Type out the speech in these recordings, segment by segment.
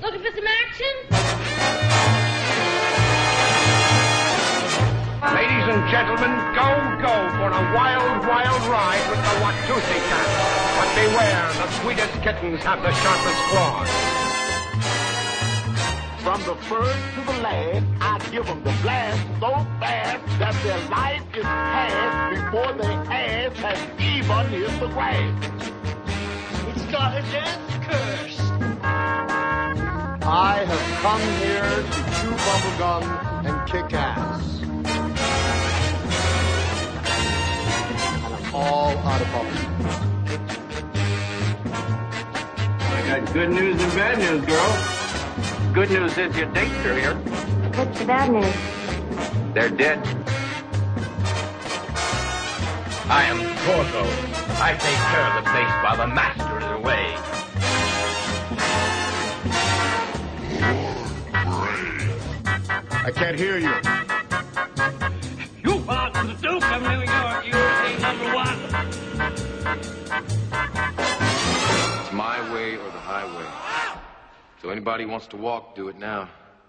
Looking for some action? Ladies and gentlemen, go for a wild, wild ride with the Watusi Cat. But beware, the sweetest kittens have the sharpest claws. From the first to the last, I give them the blast so fast that their life is past before their ass has even hit the grass. It's got a death curse. I have come here to chew bubblegum and kick ass. And I'm all out of bubblegum. I got good news and bad news, girl. Good news is your dates are here. What's the bad news? They're dead. I am Torgo. I take care of the place while the master is away. I can't hear you. You belong to the Duke of New York. You ain't number one. It's my way or the highway. So anybody wants to walk, do it now.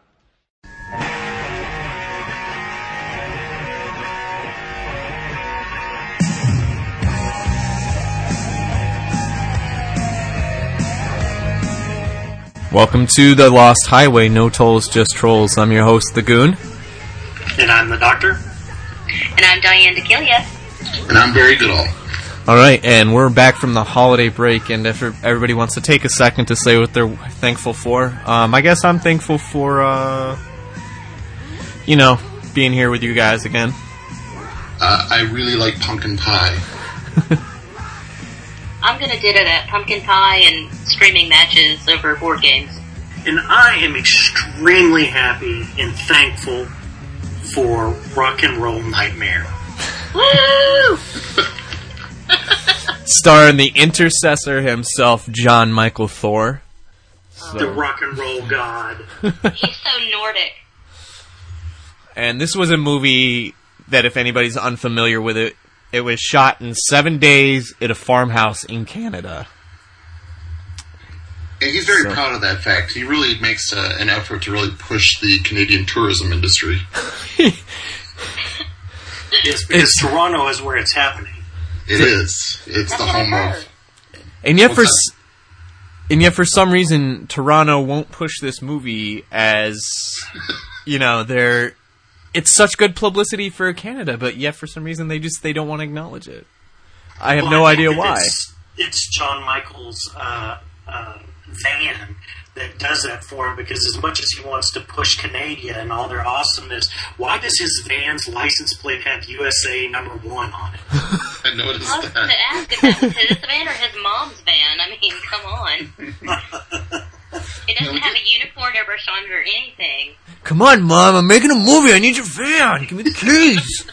Welcome to The Lost Highway, No Tolls, Just Trolls. I'm your host, The Goon. And I'm the Doctor. And I'm Diane DeKillia. And I'm Barry Goodall. Alright, and we're back from the holiday break, and if everybody wants to take a second to say what they're thankful for, I guess I'm thankful for, being here with you guys again. I really like pumpkin pie. I'm gonna ditto that pumpkin pie and streaming matches over board games. And I am extremely happy and thankful for Rock and Roll Nightmare. Woo! Starring the intercessor himself, John Michael Thor. The rock and roll god. He's so Nordic. And this was a movie that, if anybody's unfamiliar with it, it was shot in 7 days at a farmhouse in Canada. And he's very proud of that fact. He really makes an effort to really push the Canadian tourism industry. Yes, because Toronto is where it's happening. It is. It's the home of... And yet for some reason, Toronto won't push this movie as, it's such good publicity for Canada, but yet for some reason they don't want to acknowledge it. I have no idea why. It's John Michael's van that does that for him, because as much as he wants to push Canada and all their awesomeness, why does his van's license plate have USA #1 on it? I noticed that. I was going to ask if that was his van or his mom's van. I mean, come on. It doesn't have a unicorn or Bershon or anything. Come on, Mom, I'm making a movie. I need your van. Give me the keys.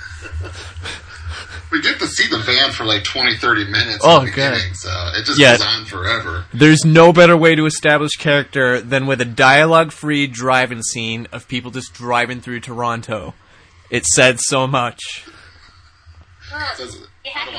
We get to see the van for like 20, 30 minutes in the beginning, so it just goes on forever. There's no better way to establish character than with a dialogue-free driving scene of people just driving through Toronto. It said so much. Well, you have to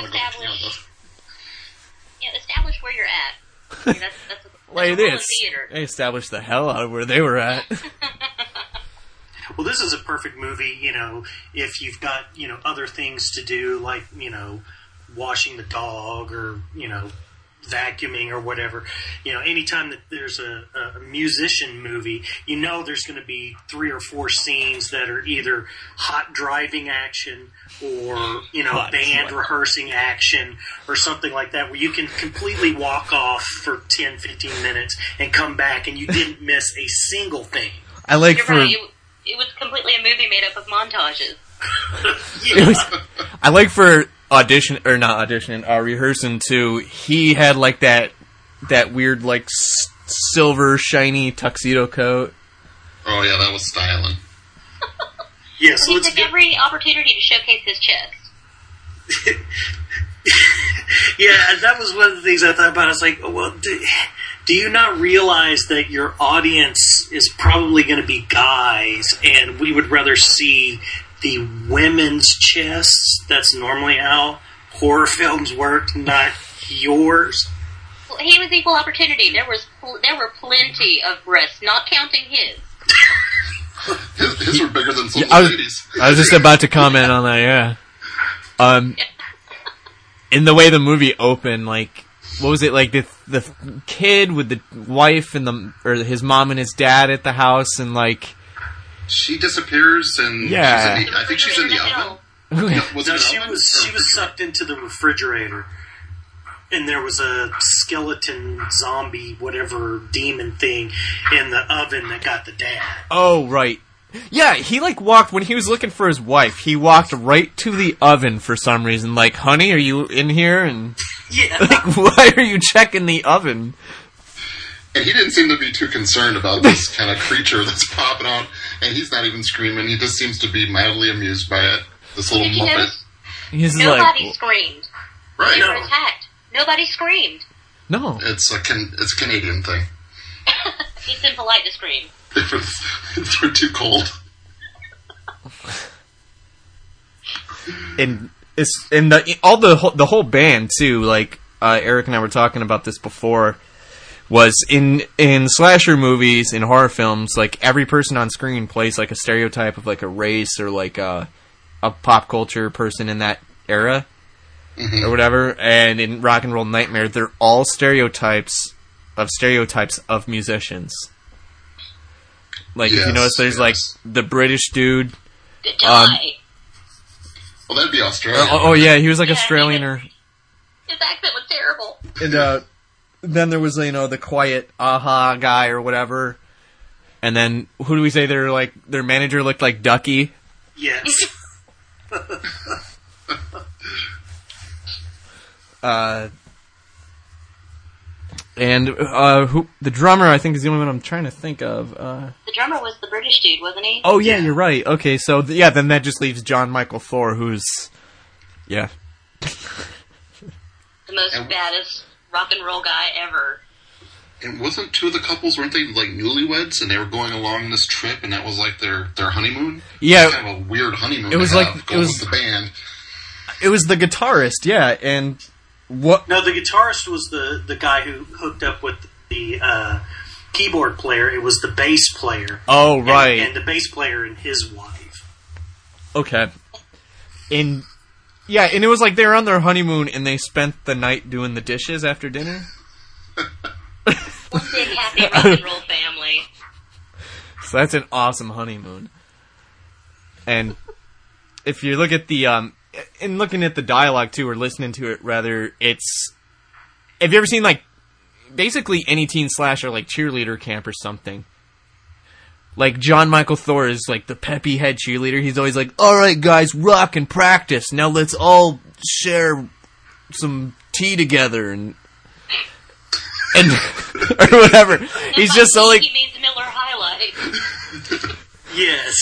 establish where you're at. That's Like this. They established the hell out of where they were at. Well, this is a perfect movie, if you've got, other things to do, like, washing the dog or, vacuuming or whatever. Anytime that there's a musician movie, there's going to be 3 or 4 scenes that are either hot driving action or, band rehearsing action or something like that, where you can completely walk off for 10, 15 minutes and come back and you didn't miss a single thing. I like You're right. It was completely a movie made up of montages. I like for rehearsing too. He had like that weird like silver shiny tuxedo coat. Oh yeah, that was styling. Yeah, so he took every opportunity to showcase his chest. Yeah, that was one of the things I thought about. I was like, well, do you not realize that your audience is probably going to be guys, and we would rather see the women's chests? That's normally how horror films work, not yours. equal opportunity. There were plenty of breasts, not counting his. His were bigger than some ladies. I was just about to comment on that. Yeah. In the way the movie opened, like, what was it, like the kid with the wife and his mom and his dad at the house, and like she disappears, and yeah, I think she's in the oven. She was sucked into the refrigerator, and there was a skeleton zombie, whatever demon thing, in the oven that got the dad. Oh, right. Yeah, he walked, when he was looking for his wife, he walked right to the oven for some reason. Like, honey, are you in here? And yeah, why are you checking the oven? And he didn't seem to be too concerned about this kind of creature that's popping out, and he's not even screaming. He just seems to be mildly amused by it. This little muppet. Nobody screamed. Right. They were attacked. Nobody screamed. No. It's a Canadian thing. It's impolite to scream. They're too cold. And the whole band too, like Eric and I were talking about this before, was in slasher movies, in horror films, like every person on screen plays like a stereotype of like a race or like a pop culture person in that era. Mm-hmm. Or whatever, and in Rock and Roll Nightmare, they're all stereotypes of musicians. Like, if you notice, there's like the British dude. The guy. Well, that'd be Australian. Oh yeah, he was like Australian or. His accent was terrible. And then there was the quiet aha guy or whatever, and then who do we say their manager looked like Ducky? Yes. Who the drummer, I think, is the only one I'm trying to think of. The drummer was the British dude, wasn't he? Oh yeah, you're right. Okay, so then that just leaves John Michael Thor, who's the most baddest rock and roll guy ever. And wasn't two of the couples, weren't they like newlyweds, and they were going along this trip, and that was like their honeymoon? Yeah, it was kind of a weird honeymoon. It was with the band. It was the guitarist, yeah, and what? No, the guitarist was the guy who hooked up with the keyboard player. It was the bass player. Oh, right. And the bass player and his wife. Okay. And it was like they were on their honeymoon and they spent the night doing the dishes after dinner. One big happy rock and roll family. So that's an awesome honeymoon. And if you look at the in looking at the dialogue too, or listening to it rather, it's, have you ever seen like basically any teen slasher, like Cheerleader Camp or something? Like John Michael Thor is like the peppy head cheerleader. He's always like, "All right, guys, rock and practice. Now let's all share some tea together and or whatever." He's just so like, he means Miller High Life. Yes.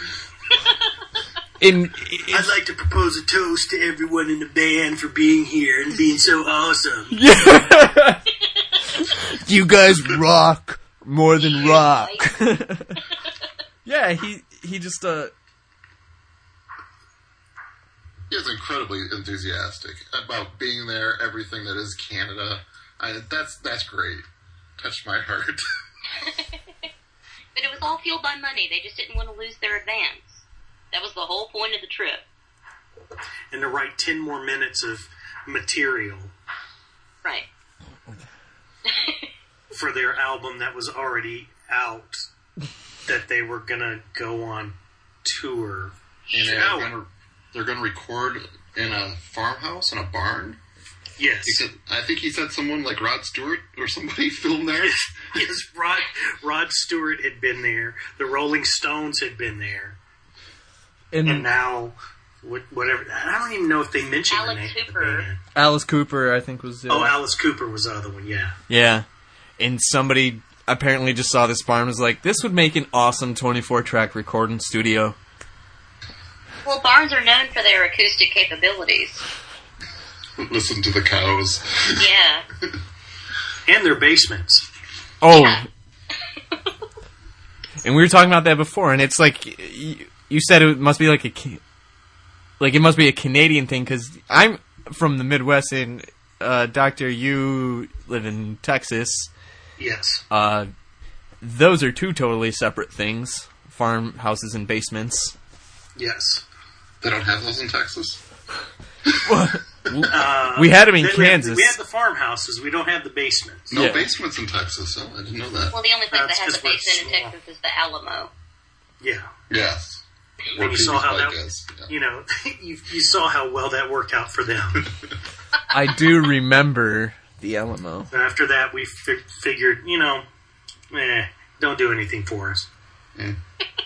I'd like to propose a toast to everyone in the band for being here and being so awesome. Yeah. You guys rock more than rock. Yeah, he just He's incredibly enthusiastic about being there, everything that is Canada. That's great. Touched my heart. But it was all fueled by money. They just didn't want to lose their advance. That was the whole point of the trip. And to write 10 more minutes of material. Right. for their album that was already out that they were going to go on tour. And they're going to record in a farmhouse, in a barn. Yes. I think he said someone like Rod Stewart or somebody filmed there. Yes, Rod Stewart had been there. The Rolling Stones had been there. And now, whatever. I don't even know if they mentioned the name of the band. Alice Cooper, I think, was... Alice Cooper was the other one, yeah. Yeah. And somebody apparently just saw this barn and was like, this would make an awesome 24-track recording studio. Well, barns are known for their acoustic capabilities. Listen to the cows. Yeah. And their basements. Oh. Yeah. And we were talking about that before, and it's like, you said it must be like it must be a Canadian thing, because I'm from the Midwest, and Doctor, you live in Texas. Yes. Those are two totally separate things. Farmhouses and basements. Yes. They don't have those in Texas? We had them in Kansas. We have the farmhouses. We don't have the basements. No basements in Texas. Oh, I didn't know that. Well, the only place that has a 'cause we're basement in small. Texas is the Alamo. Yeah. Yes. And you saw how that, you know, you saw how well that worked out for them. I do remember the Alamo. After that, we figured, you know, don't do anything for us. Mm.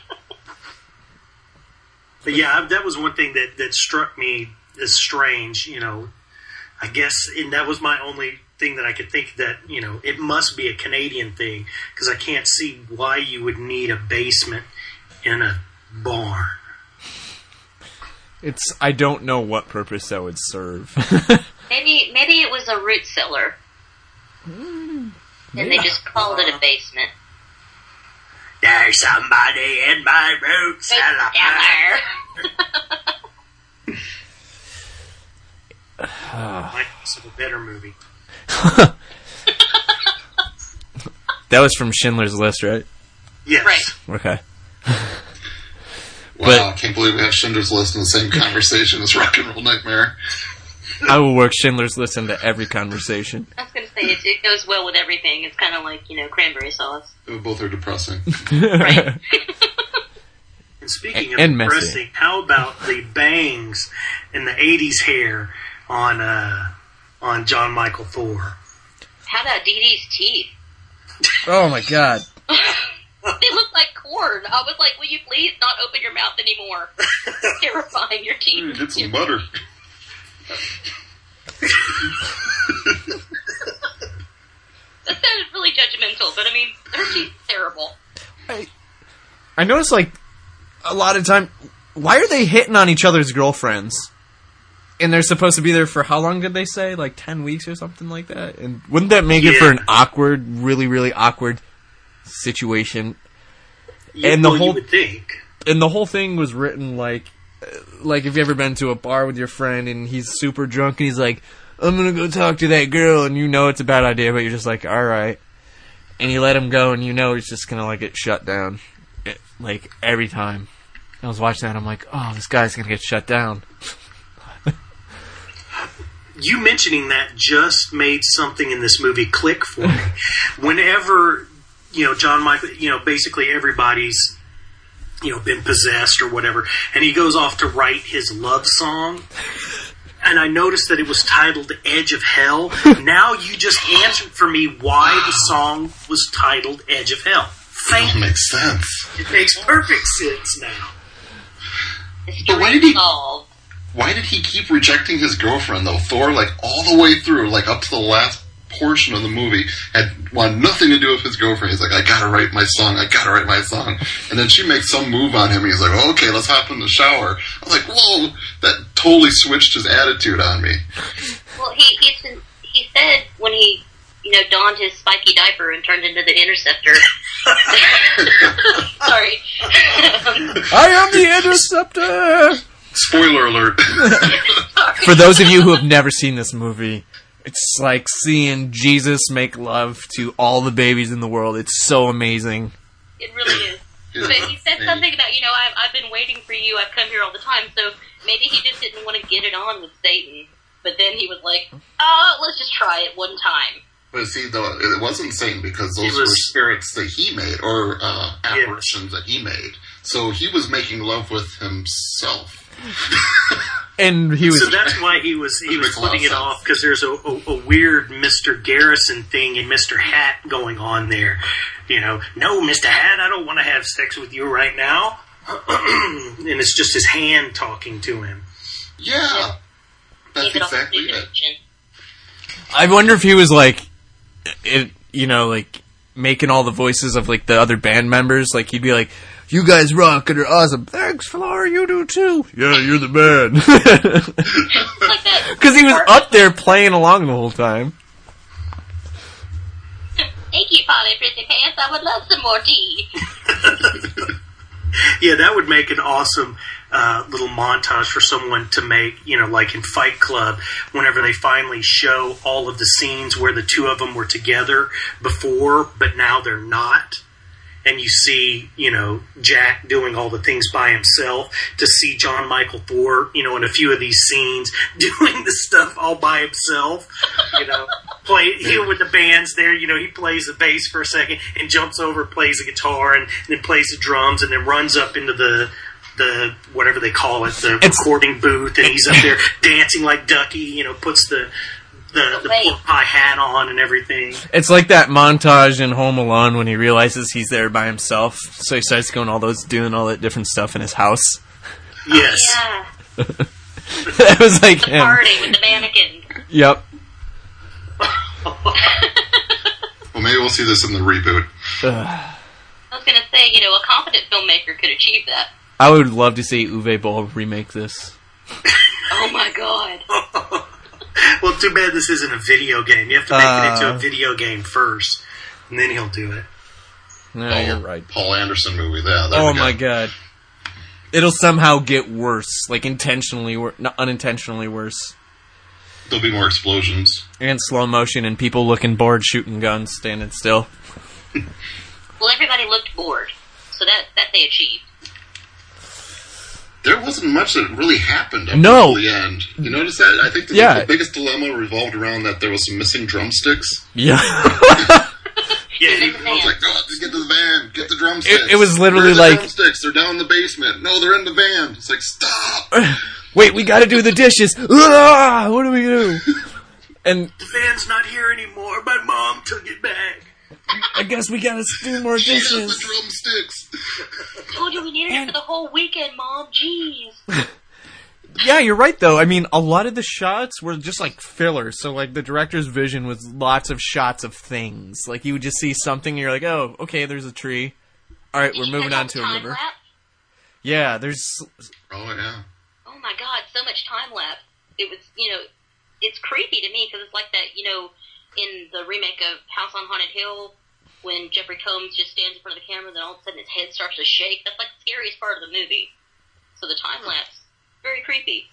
But yeah, that was one thing that struck me as strange, you know. I guess, and that was my only thing that I could think that, you know, it must be a Canadian thing, because I can't see why you would need a basement in a barn. I don't know what purpose that would serve. Maybe it was a root cellar. And they just called it a basement. There's somebody in my root cellar. Might be a better movie. That was from Schindler's List, right? Yes. Right. Okay. Wow, I can't believe we have Schindler's List in the same conversation as Rock and Roll Nightmare. I will work Schindler's List into every conversation. I was going to say, it goes well with everything. It's kind of like, you know, cranberry sauce. Both are depressing. Right. And speaking of And messy. depressing, how about the bangs and the 80s hair on John Michael Thor? How about Dee Dee's teeth? Oh my god. They look like corn. I was like, will you please not open your mouth anymore? It's terrifying, your teeth. Get some butter. That sounded really judgmental, but I mean, her teeth are terrible. I noticed, like, a lot of time, why are they hitting on each other's girlfriends? And they're supposed to be there for how long did they say? Like 10 weeks or something like that? And wouldn't that make it for an awkward, really, really awkward situation? And the whole, you would think. And the whole thing was written like if you ever been to a bar with your friend and he's super drunk and he's like, I'm gonna go talk to that girl, and you know it's a bad idea, but you're just like, alright. And you let him go and you know he's just gonna like get shut down. Like every time. I was watching that and I'm like, oh, this guy's gonna get shut down. You mentioning that just made something in this movie click for me. Whenever, you know, John Michael, you know, basically everybody's, you know, been possessed or whatever, and he goes off to write his love song, and I noticed that it was titled Edge of Hell. Now you just answered for me why the song was titled Edge of Hell. Thank you. That makes sense. It makes perfect sense now. But why did he keep rejecting his girlfriend, though? Thor, like, all the way through, like, up to the last portion of the movie, had wanted nothing to do with his girlfriend. He's like, I gotta write my song. And then she makes some move on him, and he's like, oh, okay, let's hop in the shower. I was like, whoa, that totally switched his attitude on me. Well, he said when he, you know, donned his spiky diaper and turned into the Interceptor. Sorry. I am the Interceptor! Spoiler alert. For those of you who have never seen this movie, it's like seeing Jesus make love to all the babies in the world. It's so amazing. It really is. But he said something about, you know, I've been waiting for you, I've come here all the time, so maybe he just didn't want to get it on with Satan. But then he was like, oh, let's just try it one time. But see, though, it wasn't Satan because those were spirits that he made, or apparitions that he made. So he was making love with himself. And he was. So that's why he was putting it off, because there's a weird Mr. Garrison thing and Mr. Hat going on there. You know, no, Mr. Hat, I don't want to have sex with you right now. And it's just his hand talking to him. Yeah, that's exactly it. I wonder if he was like, like making all the voices of like the other band members. Like he'd be like, "You guys rock and are awesome. Thanks, Flower. You do too. Yeah, you're the band." Because he was up there playing along the whole time. Thank you, Polly Pretty Pants. I would love some more tea. Yeah, that would make an awesome little montage for someone to make, like in Fight Club, whenever they finally show all of the scenes where the two of them were together before, but now they're not. And you see, Jack doing all the things by himself, to see John Michael Thor, in a few of these scenes doing the stuff all by himself, with the bands there, he plays the bass for a second and jumps over, plays the guitar and then plays the drums and then runs up into the whatever they call it, the recording booth, and he's up there dancing like Ducky, puts the pork pie hat on and everything. It's like that montage in Home Alone when he realizes he's there by himself, so he starts doing all that different stuff in his house. Yes. Oh, yeah. That was like the him. Party with the mannequins. Yep. Well, maybe we'll see this in the reboot. I was going to say, a competent filmmaker could achieve that. I would love to see Uwe Boll remake this. Oh my god. Well, too bad this isn't a video game. You have to make it into a video game first, and then he'll do it. No, you're right. Paul Anderson movie, there. Oh my god. It'll somehow get worse, like unintentionally worse. There'll be more explosions. And slow motion and people looking bored shooting guns, standing still. Well, everybody looked bored, so that they achieved. There wasn't much that really happened up No. until the end. You notice that? I think the biggest dilemma revolved around that there was some missing drumsticks. Yeah. Yeah, I was like, oh, just get to the van, get the drumsticks. It was literally the like... drumsticks? They're down in the basement. No, they're in the van. It's like, stop! Wait, we gotta do the dishes. Ah, what do we do? And the van's not here anymore. My mom took it back. I guess we gotta do more She dishes. has the drumsticks. Told you we needed it for the whole weekend, Mom. Jeez. Yeah, you're right, though. I mean, a lot of the shots were just, like, filler. So, like, the director's vision was lots of shots of things. Like, you would just see something, and you're like, oh, okay, there's a tree. All right, we're moving on to a river. Yeah, there's... Oh, yeah. Oh, my God, so much time-lapse. It was, it's creepy to me, because it's like that, in the remake of House on Haunted Hill, when Jeffrey Combs just stands in front of the camera, then all of a sudden his head starts to shake. That's, like, the scariest part of the movie. So the time-lapse. Very creepy.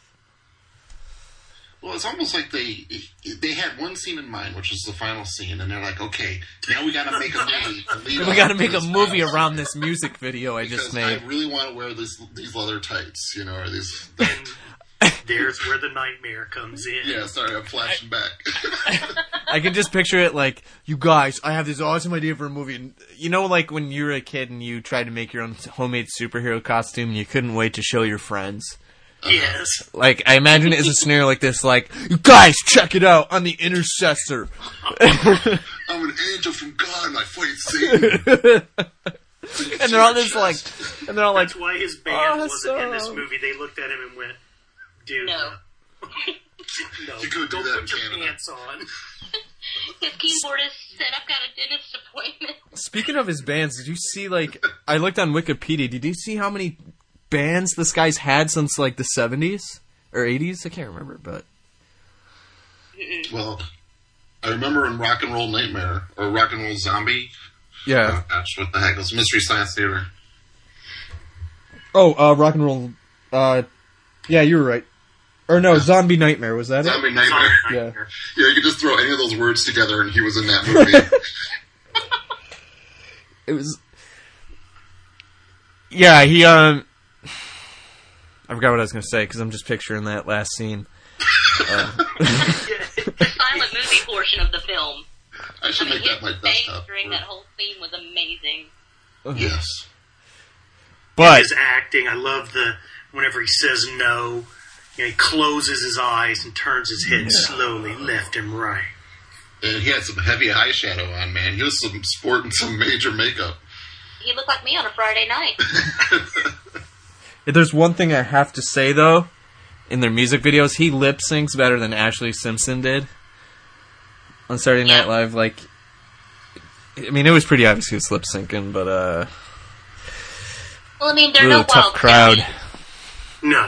Well, it's almost like they had one scene in mind, which was the final scene, and they're like, okay, now we gotta make a movie. We gotta make a movie around this music video I just made. I really want to wear these leather tights, or these... There's where the nightmare comes in. Yeah, sorry, I'm flashing back. I can just picture it like, you guys, I have this awesome idea for a movie. And like when you were a kid and you tried to make your own homemade superhero costume and you couldn't wait to show your friends? Yes. Like, I imagine it as a scenario like this, like, you guys, check it out, I'm the Intercessor. I'm an angel from God and I fight Satan. And they're all just like, That's why his band wasn't in this awesome. movie. They looked at him and went, dude, No. no, You couldn't do don't that put in your Canada. pants on. His keyboardist said, I've got a dentist appointment. Speaking of his bands, did you see, like, I looked on Wikipedia, did you see how many bands this guy's had since, like, the 70s? Or 80s? I can't remember, but... Well, I remember in Rock and Roll Nightmare, or Rock and Roll Zombie. Yeah. Gosh, what the heck? It was Mystery Science Theater. Oh, Rock and Roll, yeah, you were right. Or no, Zombie Nightmare, was that Zombie Nightmare. Yeah. Yeah, you could just throw any of those words together and he was in that movie. It was... Yeah, he, I forgot what I was going to say, because I'm just picturing that last scene. The silent movie portion of the film. I should make that my his face desktop. during that whole scene was amazing. Yes. But... His acting, I love whenever he says no, he closes his eyes and turns his head slowly left and right. And he had some heavy eyeshadow on, man. He was sporting some major makeup. He looked like me on a Friday night. If there's one thing I have to say, though, in their music videos, he lip syncs better than Ashley Simpson did on Saturday Night Live. Like, I mean, it was pretty obvious he was lip syncing, but Well, I mean, they're no tough Wild crowd. County. No.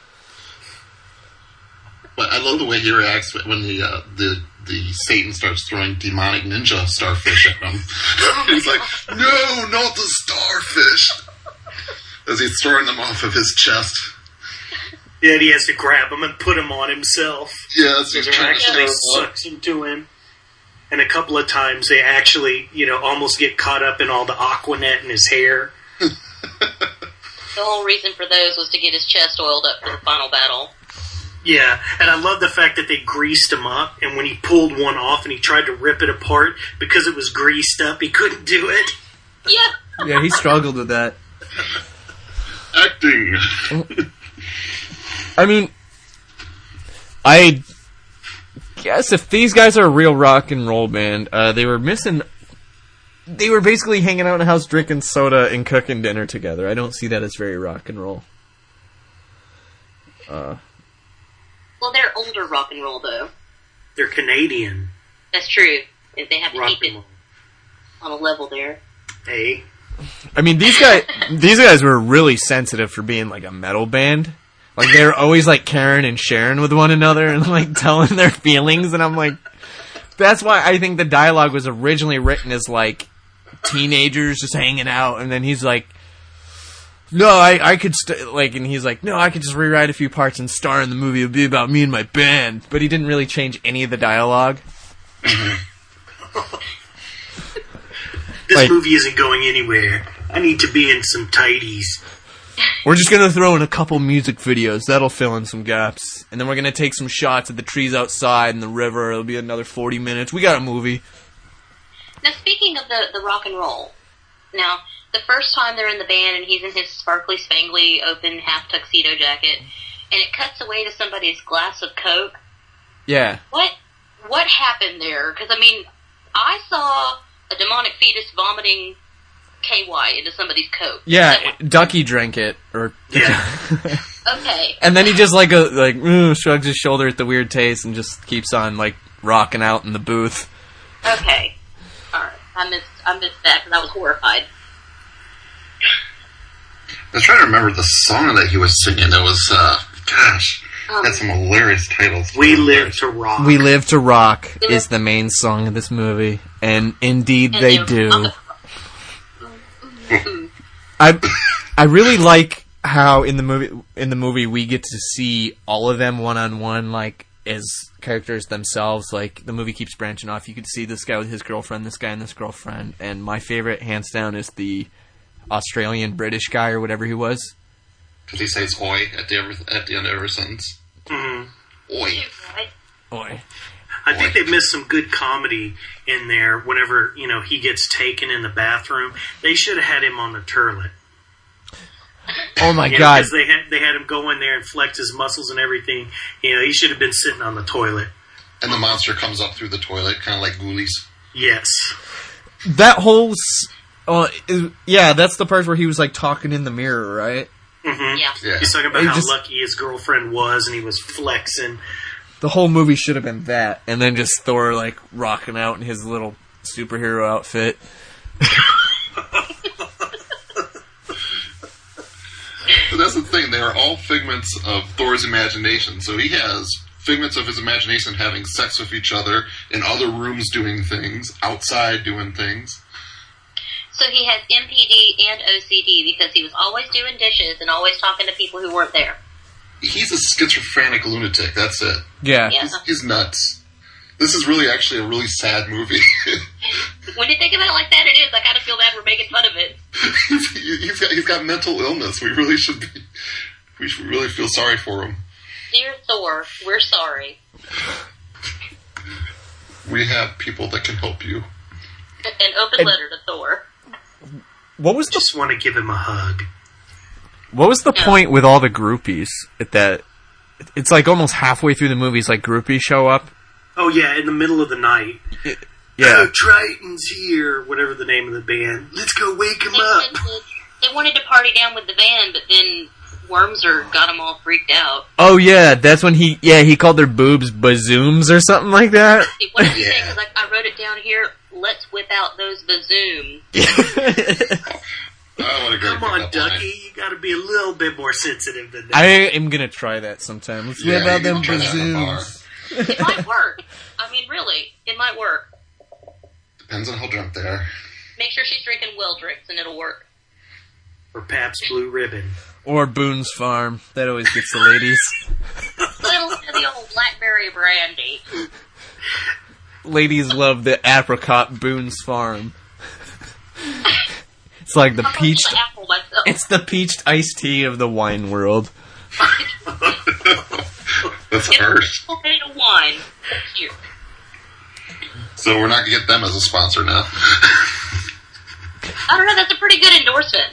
But I love the way he reacts when the Satan starts throwing demonic ninja starfish at him. He's like, no, not the starfish. as he's throwing them off of his chest. Yeah, and he has to grab them and put them on himself. Yeah, so It actually sucks into him. And a couple of times they actually, almost get caught up in all the Aquanet in his hair. The whole reason for those was to get his chest oiled up for the final battle. Yeah, and I love the fact that they greased him up, and when he pulled one off and he tried to rip it apart, because it was greased up, he couldn't do it. Yeah. Yeah, he struggled with that. Acting. I mean, I guess if these guys are a real rock and roll band, they were basically hanging out in a house drinking soda and cooking dinner together. I don't see that as very rock and roll. Well, they're older rock and roll, though. They're Canadian. That's true. They have to Rock keep and it roll. on a level there. Hey. I mean, these guys were really sensitive for being like a metal band. Like, they were always like caring and sharing with one another and like telling their feelings, and I'm like, that's why I think the dialogue was originally written as like teenagers just hanging out, and then he's like, no, I could and he's like, no, I could just rewrite a few parts and star in the movie. It'll be about me and my band. But he didn't really change any of the dialogue. This movie isn't going anywhere. I need to be in some tighties. We're just going to throw in a couple music videos. That'll fill in some gaps. And then we're going to take some shots of the trees outside and the river. It'll be another 40 minutes. We got a movie. Now, speaking of the rock and roll, now, the first time they're in the band and he's in his sparkly, spangly, open, half tuxedo jacket, and it cuts away to somebody's glass of Coke. Yeah. What happened there? Because, I mean, I saw a demonic fetus vomiting KY into somebody's Coke. Yeah, Ducky drank it. Yeah. Okay. And then he just shrugs his shoulder at the weird taste and just keeps on like rocking out in the booth. Okay. Alright. I missed that because I was horrified. I was trying to remember the song that he was singing. It was, had some hilarious titles. We Live to Rock. We Live to Rock is the main song of this movie. And indeed they do. I really like how in the movie we get to see all of them one-on-one, like as characters themselves. Like the movie keeps branching off. You could see this guy with his girlfriend, this guy and this girlfriend, and my favorite hands down is the Australian British guy or whatever he was. Because he says "oi" at the end of every sentence. Mm-hmm. Oi. Oi. I think they missed some good comedy in there whenever, he gets taken in the bathroom. They should have had him on the toilet. Oh my God. Because they had him go in there and flex his muscles and everything. He should have been sitting on the toilet. And the monster comes up through the toilet, kind of like Ghoulies. Yes. That whole... that's the part where he was like talking in the mirror, right? Mm-hmm. Yeah. He's talking about how lucky his girlfriend was, and he was flexing. The whole movie should have been that, and then just Thor like rocking out in his little superhero outfit. But that's the thing; they are all figments of Thor's imagination. So he has figments of his imagination having sex with each other, in other rooms doing things, outside doing things. So he has MPD and OCD because he was always doing dishes and always talking to people who weren't there. He's a schizophrenic lunatic, that's it. Yeah. He's nuts. This is really actually a really sad movie. When you think about it like that, it is. I kind of feel bad we're making fun of it. he's got mental illness. We really should really feel sorry for him. Dear Thor, we're sorry. We have people that can help you. An open letter to Thor. What was Just want to give him a hug. What was the point with all the groupies at that? It's like almost halfway through the movies, like groupies show up. Oh yeah, in the middle of the night. Yeah. Oh, Triton's here, whatever the name of the band. Let's go wake him up. They wanted to party down with the band, but then Wormser got them all freaked out. Oh yeah, that's when he called their boobs bazooms or something like that. What did he say? Because I wrote it down here. Let's whip out those bazooms. Come on, Ducky. You got to be a little bit more sensitive than that. I am gonna try that sometime. Let's whip out them bazooms. It might work. I mean, really, it might work. Depends on how drunk they are. Make sure she's drinking well drinks, and it'll work. Or Pabst Blue Ribbon. Or Boone's Farm. That always gets the ladies. Little the old blackberry brandy. Ladies love the apricot Boone's Farm. It's like the peach. It's the peached iced tea of the wine world. That's harsh. Potato wine. Here. So we're not going to get them as a sponsor now. I don't know, that's a pretty good endorsement.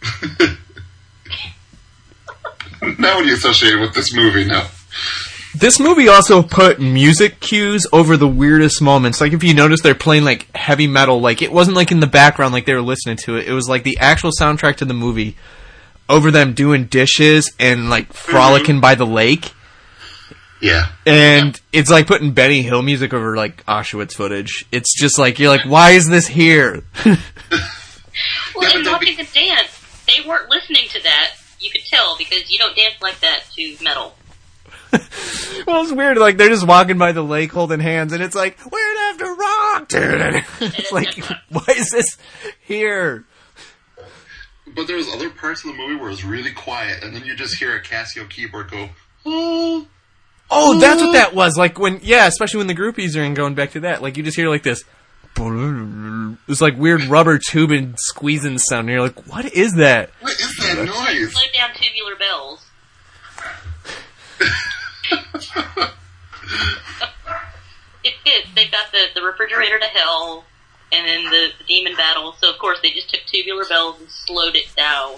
Now what do you associate with this movie now? This movie also put music cues over the weirdest moments. Like, if you notice, they're playing, like, heavy metal. Like, it wasn't, like, in the background, like, they were listening to it. It was, like, the actual soundtrack to the movie over them doing dishes and, like, frolicking by the lake. Yeah. Yeah. And it's like putting Benny Hill music over, like, Auschwitz footage. It's just like, you're like, why is this here? Well, in watching the dance, they weren't listening to that. You could tell, because you don't dance like that to metal. Well, it's weird. Like, they're just walking by the lake holding hands, and it's like, we're after rock, dude. It's like, why is this here? But there's other parts of the movie where it's really quiet, and then you just hear a Casio keyboard go, oh. Oh, that's what that was. Like, when, yeah, especially when the groupies are in, going back to that. Like, you just hear, like, this. It's like weird rubber tubing squeezing sound, and you're like, what is that? What is that noise? Slow down tubular bells. It fits. They've got the refrigerator to hell, and then the demon battle. So of course they just took tubular bells and slowed it down.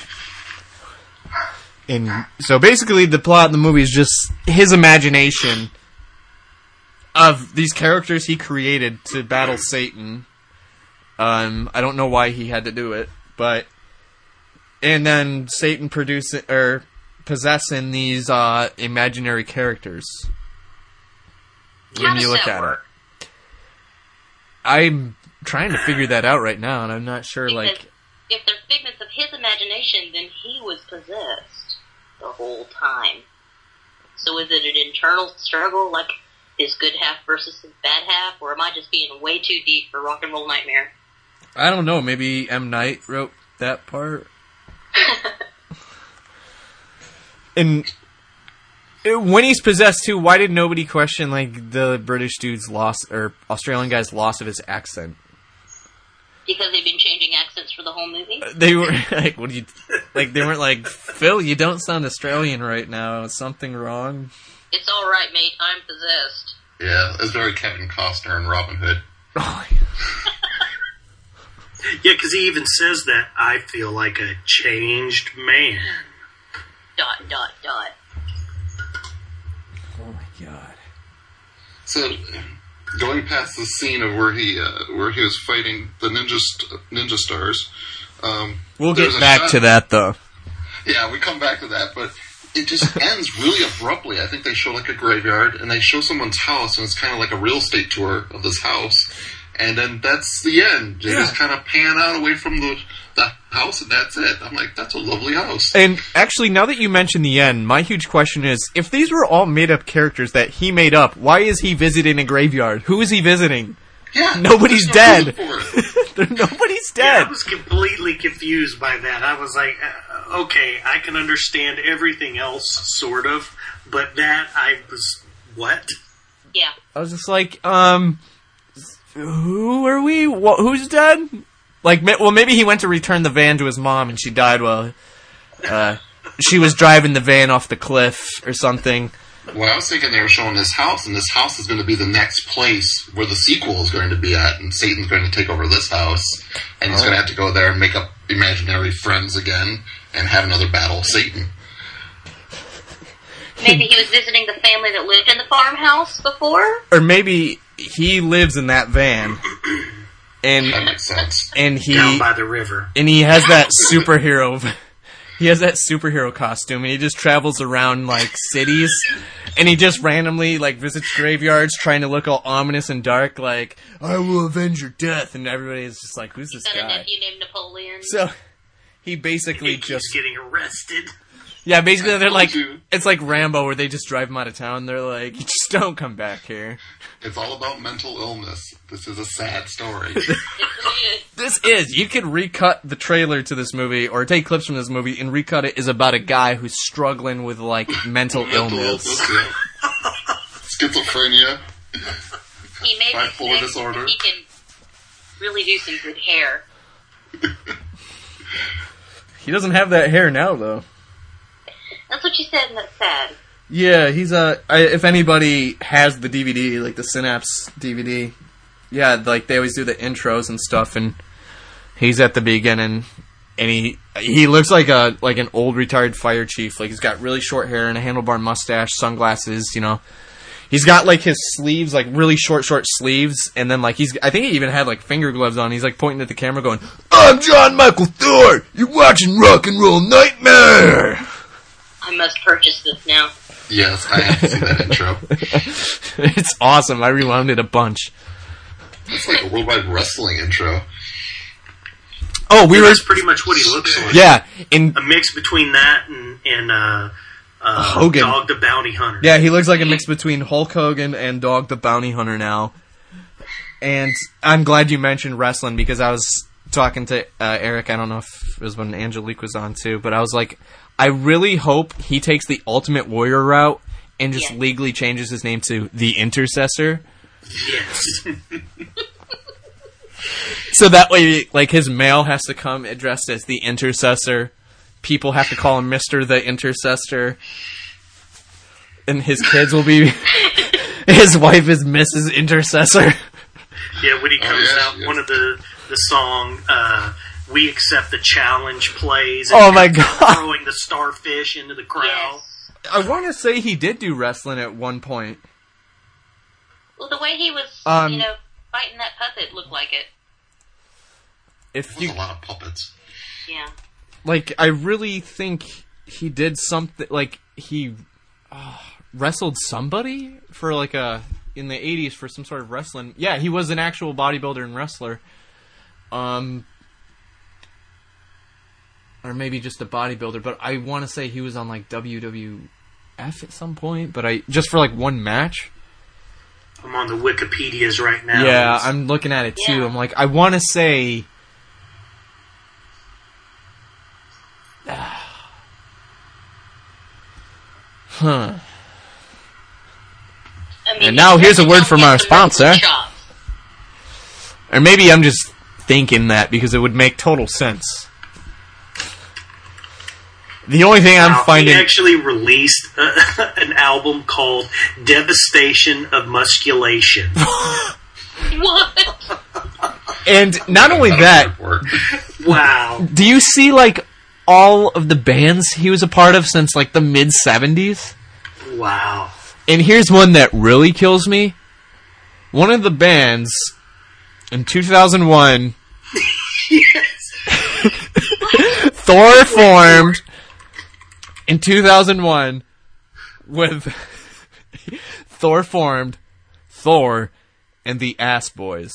And so basically the plot of the movie is just his imagination of these characters he created to battle Satan. I don't know why he had to do it, but and then Satan possessing these imaginary characters. How does you look that at work? it. I'm trying to figure that out right now, and I'm not sure. Because like, if they're figments of his imagination, then he was possessed the whole time. So is it an internal struggle, like his good half versus his bad half, or am I just being way too deep for Rock and Roll Nightmare? I don't know. Maybe M. Night wrote that part. And when he's possessed too, why did nobody question like the British dude's loss or Australian guy's loss of his accent? Because they've been changing accents for the whole movie? They were like, what do you like? They weren't like, Phil, you don't sound Australian right now. Is something wrong? It's all right, mate. I'm possessed. Yeah, it's very Kevin Costner and Robin Hood. Oh, Yeah, because he even says that, I feel like a changed man. ... Oh my god! So, going past the scene of where he was fighting the ninja stars, We'll get back to that though. Yeah, we come back to that, but it just ends really abruptly. I think they show like a graveyard, and they show someone's house, and it's kind of like a real estate tour of this house, and then that's the end. They just kind of pan out away from the house, and that's it. I'm like, that's a lovely house. And actually, now that you mention the end, my huge question is, if these were all made-up characters that he made up, why is he visiting a graveyard? Who is he visiting? Yeah, nobody's dead. Nobody's dead. Yeah, I was completely confused by that. I was like, okay, I can understand everything else, sort of, but that, I was, what? Yeah. I was just like, who are we? Who's dead? Like, well, maybe he went to return the van to his mom and she died while she was driving the van off the cliff or something. Well, I was thinking they were showing this house, and this house is going to be the next place where the sequel is going to be at, and Satan's going to take over this house, and he's going to have to go there and make up imaginary friends again and have another battle with Satan. Maybe he was visiting the family that lived in the farmhouse before? Or maybe he lives in that van. And that makes sense. And he down by the river. And he has that superhero. He has that superhero costume, and he just travels around like cities, and he just randomly like visits graveyards, trying to look all ominous and dark, like I will avenge your death, and everybody is just like, who's this He's got guy? a nephew named Napoleon. So he basically He keeps getting arrested. Yeah, basically they're like, you. it's like Rambo where they just drive him out of town. They're like, you just don't come back here. It's all about mental illness. This is a sad story. This is. You could recut the trailer to this movie or take clips from this movie and recut it is about a guy who's struggling with, like, mental illness. Yeah. Schizophrenia. He made me Bipolar think disorder. that he can really do some good hair. He doesn't have that hair now, though. That's what you said, and that's sad. Yeah, he's if anybody has the DVD, like the Synapse DVD, yeah, like they always do the intros and stuff, and he's at the beginning, and he looks like an old retired fire chief. Like he's got really short hair and a handlebar mustache, sunglasses. You know, he's got like his sleeves, like really short sleeves, and then like I think he even had like finger gloves on. He's like pointing at the camera, going, "I'm John Michael Thor. You're watching Rock and Roll Nightmare." I must purchase this now. Yes, I have to see that intro. It's awesome. I rewound it a bunch. It's like a Worldwide Wrestling intro. Oh, That's pretty much what he looks like. Yeah, A mix between that and Hogan. Dog the Bounty Hunter. Yeah, he looks like a mix between Hulk Hogan and Dog the Bounty Hunter now. And I'm glad you mentioned wrestling because I was talking to Eric. I don't know if it was when Angelique was on too, but I was like, I really hope he takes the Ultimate Warrior route and just legally changes his name to The Intercessor. Yes. So that way, like, his mail has to come addressed as The Intercessor. People have to call him Mr. The Intercessor. And his kids will be... his wife is Mrs. Intercessor. Yeah, when he comes out, one of the song, We Accept the Challenge plays. And Oh my God. Throwing the starfish into the crowd. Yes. I want to say he did do wrestling at one point. Well, the way he was, fighting that puppet looked like it. If you, a lot of puppets. Yeah. like, I really think he did something, like, he wrestled somebody for, like, in the 80s for some sort of wrestling. Yeah, he was an actual bodybuilder and wrestler. Or maybe just a bodybuilder, but I want to say he was on, like, WWF at some point, but just for, like, one match. I'm on the Wikipedias right now. Yeah, I'm looking at it, too. Yeah. I'm like, I want to say... Huh. I mean, And now here's a word from our sponsor. Chops. Or maybe I'm just thinking that because it would make total sense. The only thing I'm finding... He actually released an album called Devastation of Musculation. What? And not only that, Wow. do you see, like, all of the bands he was a part of since, like, the mid-70s? Wow. And here's one that really kills me. One of the bands in 2001... Thor formed in 2001 with Thor formed Thor and the Ass Boys.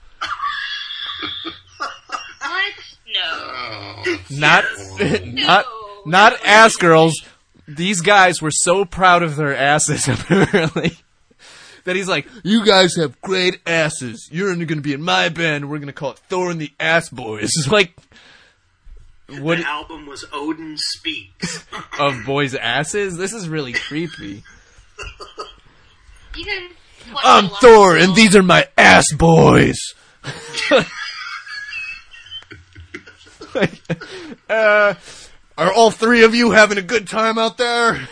What? No. Not ass girls. These guys were so proud of their asses, apparently, that he's like, you guys have great asses. You're going to be in my band. We're going to call it Thor and the Ass Boys. It's like... What The album was Odin Speaks. of boys' asses? This is really creepy. You guys watch I'm a lot Thor, of and these are my ass boys. Are all three of you having a good time out there?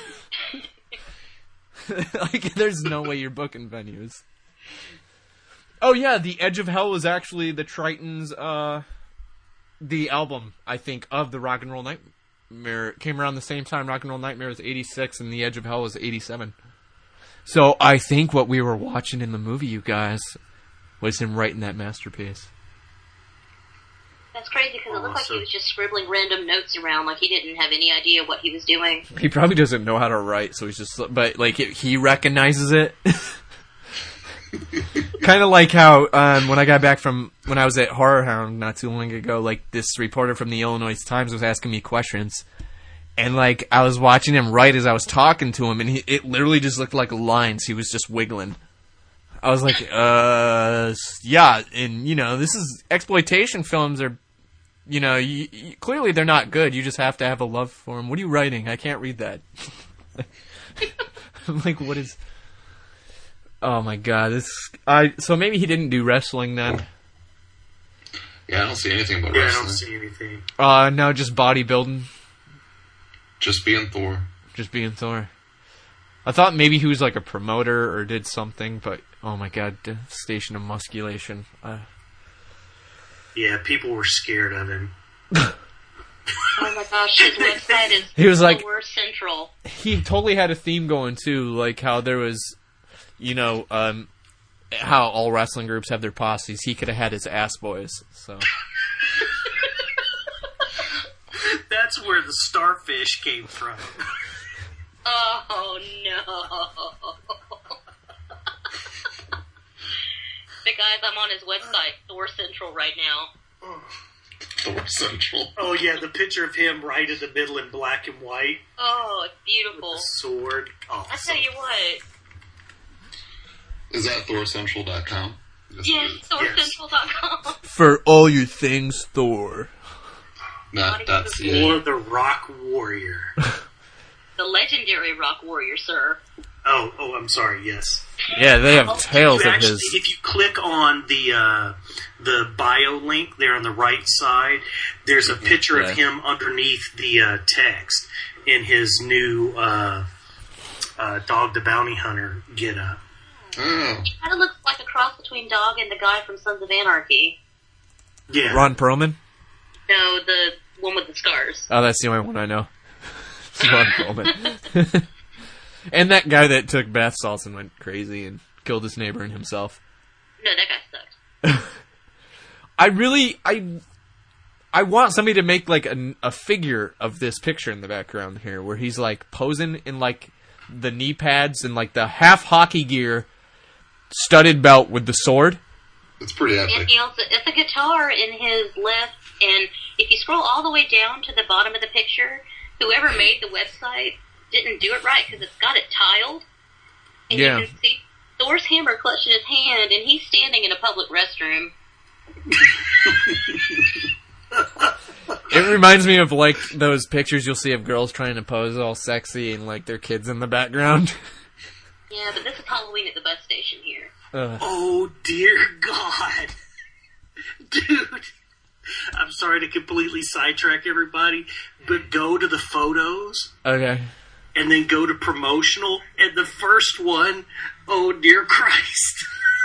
Like, there's no way you're booking venues. Oh yeah, The Edge of Hell was actually the Tritons, the album, I think, of the Rock and Roll Nightmare. It came around the same time. Rock and Roll Nightmare was 86 and The Edge of Hell was 87. So I think what we were watching in the movie, you guys, was him writing that masterpiece. That's crazy because it looked like he was just scribbling random notes around, like he didn't have any idea what he was doing. He probably doesn't know how to write, so he's just... But, like, he recognizes it. Kind of like how, when I got back from... When I was at Horror Hound not too long ago, like, this reporter from the Illinois Times was asking me questions. And, like, I was watching him right as I was talking to him, and it literally just looked like lines. He was just wiggling. I was like, yeah, and, you know, this is, exploitation films are, you know, clearly they're not good. You just have to have a love for them. What are you writing? I can't read that. I'm like, what is... Oh my god, so maybe he didn't do wrestling then. Yeah, I don't see anything about wrestling. I don't see anything. No, just bodybuilding. Just being Thor. Just being Thor. I thought maybe he was like a promoter or did something, but oh my god, devastation of musculation. Yeah, people were scared of him. Oh my gosh, his website is he was like, Thor Central. He totally had a theme going too, like how there was, you know, how all wrestling groups have their posses. He could have had his ass boys. So that's where the starfish came from. Oh no! But guys, I'm on his website, Thor Central, right now. Thor Central. Oh yeah, the picture of him right in the middle in black and white. Oh, it's beautiful. With the sword. Oh, I tell you what. Is that ThorCentral.com? Yes, ThorCentral.com. For all your things, Thor. That's Or the Rock Warrior. The legendary Rock Warrior, sir. Oh, I'm sorry. Yes. Yeah, they have tales of his. If you click on the bio link there on the right side, there's a picture of him underneath the text in his new Dog the Bounty Hunter getup. Oh. He kind of looks like a cross between Dog and the guy from Sons of Anarchy. Yeah. Ron Perlman? No, the one with the scars. Oh, that's the only one I know. Ron Perlman. And that guy that took bath salts and went crazy and killed his neighbor and himself. No, that guy sucked. I want somebody to make like a figure of this picture in the background here, where he's like posing in like the knee pads and like the half hockey gear, studded belt with the sword. It's pretty epic. And it's a guitar in his left, and if you scroll all the way down to the bottom of the picture, whoever made the website didn't do it right because it's got it tiled. And you can see Thor's hammer clutched in his hand, and he's standing in a public restroom. It reminds me of like those pictures you'll see of girls trying to pose all sexy and like their kids in the background. Yeah, but this is Halloween at the bus station here. Oh dear God. Dude. I'm sorry to completely sidetrack everybody, but go to the photos. Okay. And then go to promotional, and the first one, oh dear Christ.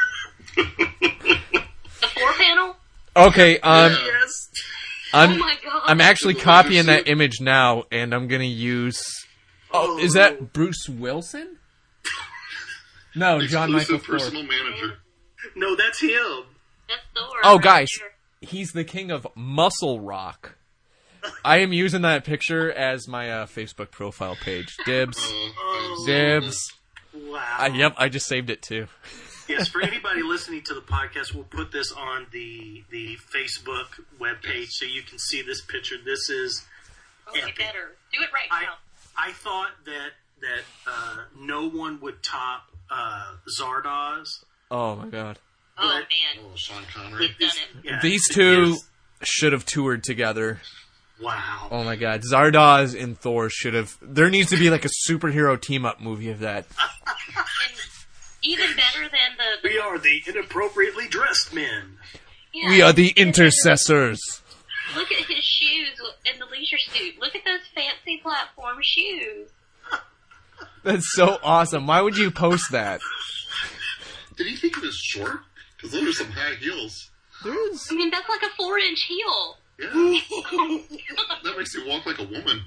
The 4-panel? Okay, yes. Oh my God. I'm actually copying that image now, and I'm gonna use... Oh, is that Bruce Wilson? No, John Michael Thor. Personal manager. No, that's him. That's Thor. Oh, guys, he's the king of Muscle Rock. I am using that picture as my Facebook profile page. Dibs. Dibs. Wow. Yep, I just saved it too. Yes, for anybody listening to the podcast, we'll put this on the Facebook webpage so you can see this picture. This is epic. Better. Do it right now. I thought that no one would top Zardoz. Oh my god. Oh man. Oh, Sean Connery. He's done it. Yeah, These two should have toured together. Wow. Oh my god. Zardoz and Thor should have... There needs to be like a superhero team-up movie of that. And even better than the... We are the inappropriately dressed men. Yeah, We are the intercessors. Look at his shoes in the leisure suit. Look at those fancy platform shoes. That's so awesome. Why would you post that? Did he think it was short? Because those are some high heels. There's... I mean, that's like a 4-inch heel. Yeah. That makes you walk like a woman.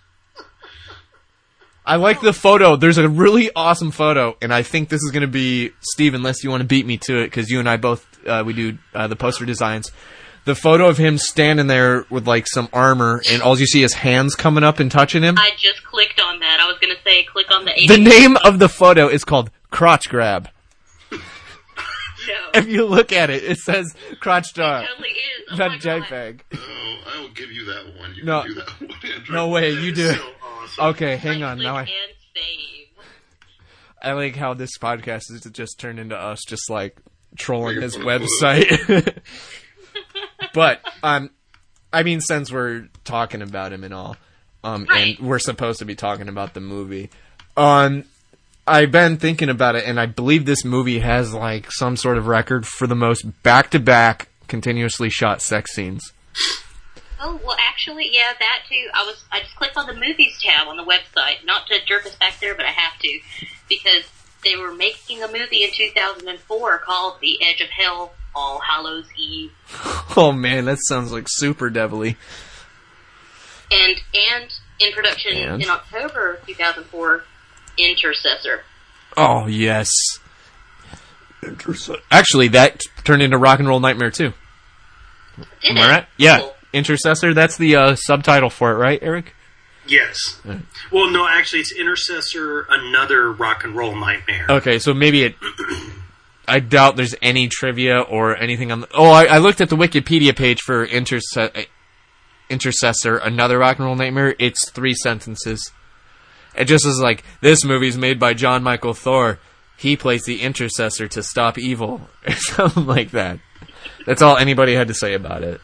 I like the photo. There's a really awesome photo, and I think this is going to be... Steve, unless you want to beat me to it, because you and I both, we do the poster designs. The photo of him standing there with, like, some armor, and all you see is hands coming up and touching him. I just clicked on that. I was going to say, click on the... The name of the photo is called Crotch Grab. No. If you look at it, it says crotch draw. It totally is. Oh Not my God. JPEG. Oh, I will I'll give you that one. You No. can do that one, Andrew. No way, you do it. So awesome. Okay, hang on. Now And save. I like how this podcast is just turned into us just like trolling Making his fun of website. But I mean, since we're talking about him and all, Right. and we're supposed to be talking about the movie, I've been thinking about it, and I believe this movie has like some sort of record for the most back-to-back continuously shot sex scenes. Oh, well, actually, yeah, that too. I just clicked on the movies tab on the website, not to jerk us back there, but I have to, because they were making a movie in 2004 called The Edge of Hell, All Hallows Eve. Oh man, that sounds like super devilly. And in production And? in October 2004, Intercessor. Oh yes. Actually, that turned into Rock and Roll Nightmare too. Did Am it? I right? Yeah, Cool. Intercessor. That's the subtitle for it, right, Eric? Yes. Well, no, actually, it's Intercessor, Another Rock and Roll Nightmare. Okay, so maybe it. I doubt there's any trivia or anything on the. Oh, I looked at the Wikipedia page for Intercessor, Another Rock and Roll Nightmare. It's 3 sentences. It just is like, this movie's made by John Michael Thor. He plays the Intercessor to stop evil. Or something like that. That's all anybody had to say about it.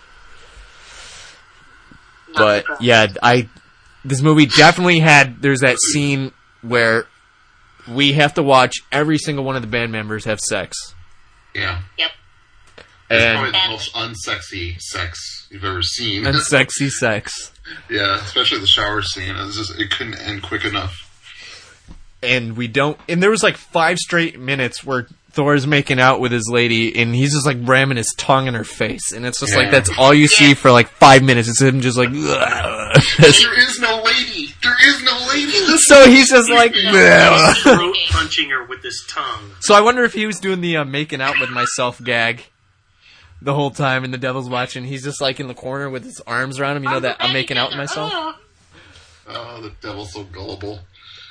But, yeah, this movie definitely had... There's that scene where we have to watch every single one of the band members have sex. Yeah. Yep. It's And probably the most unsexy sex you've ever seen. sexy sex. Yeah, especially the shower scene. It couldn't end quick enough. And we don't... And there was like 5 straight minutes where Thor's making out with his lady, and he's just like ramming his tongue in her face. And it's just like, that's all you see for like 5 minutes. It's him just like... There is no lady! There is no lady! So he's just like... He's throat punching her with his tongue. So I wonder if he was doing the making out with myself gag the whole time, and the devil's watching. He's just like in the corner with his arms around him. You know that I'm making out with myself? Oh, the devil's so gullible.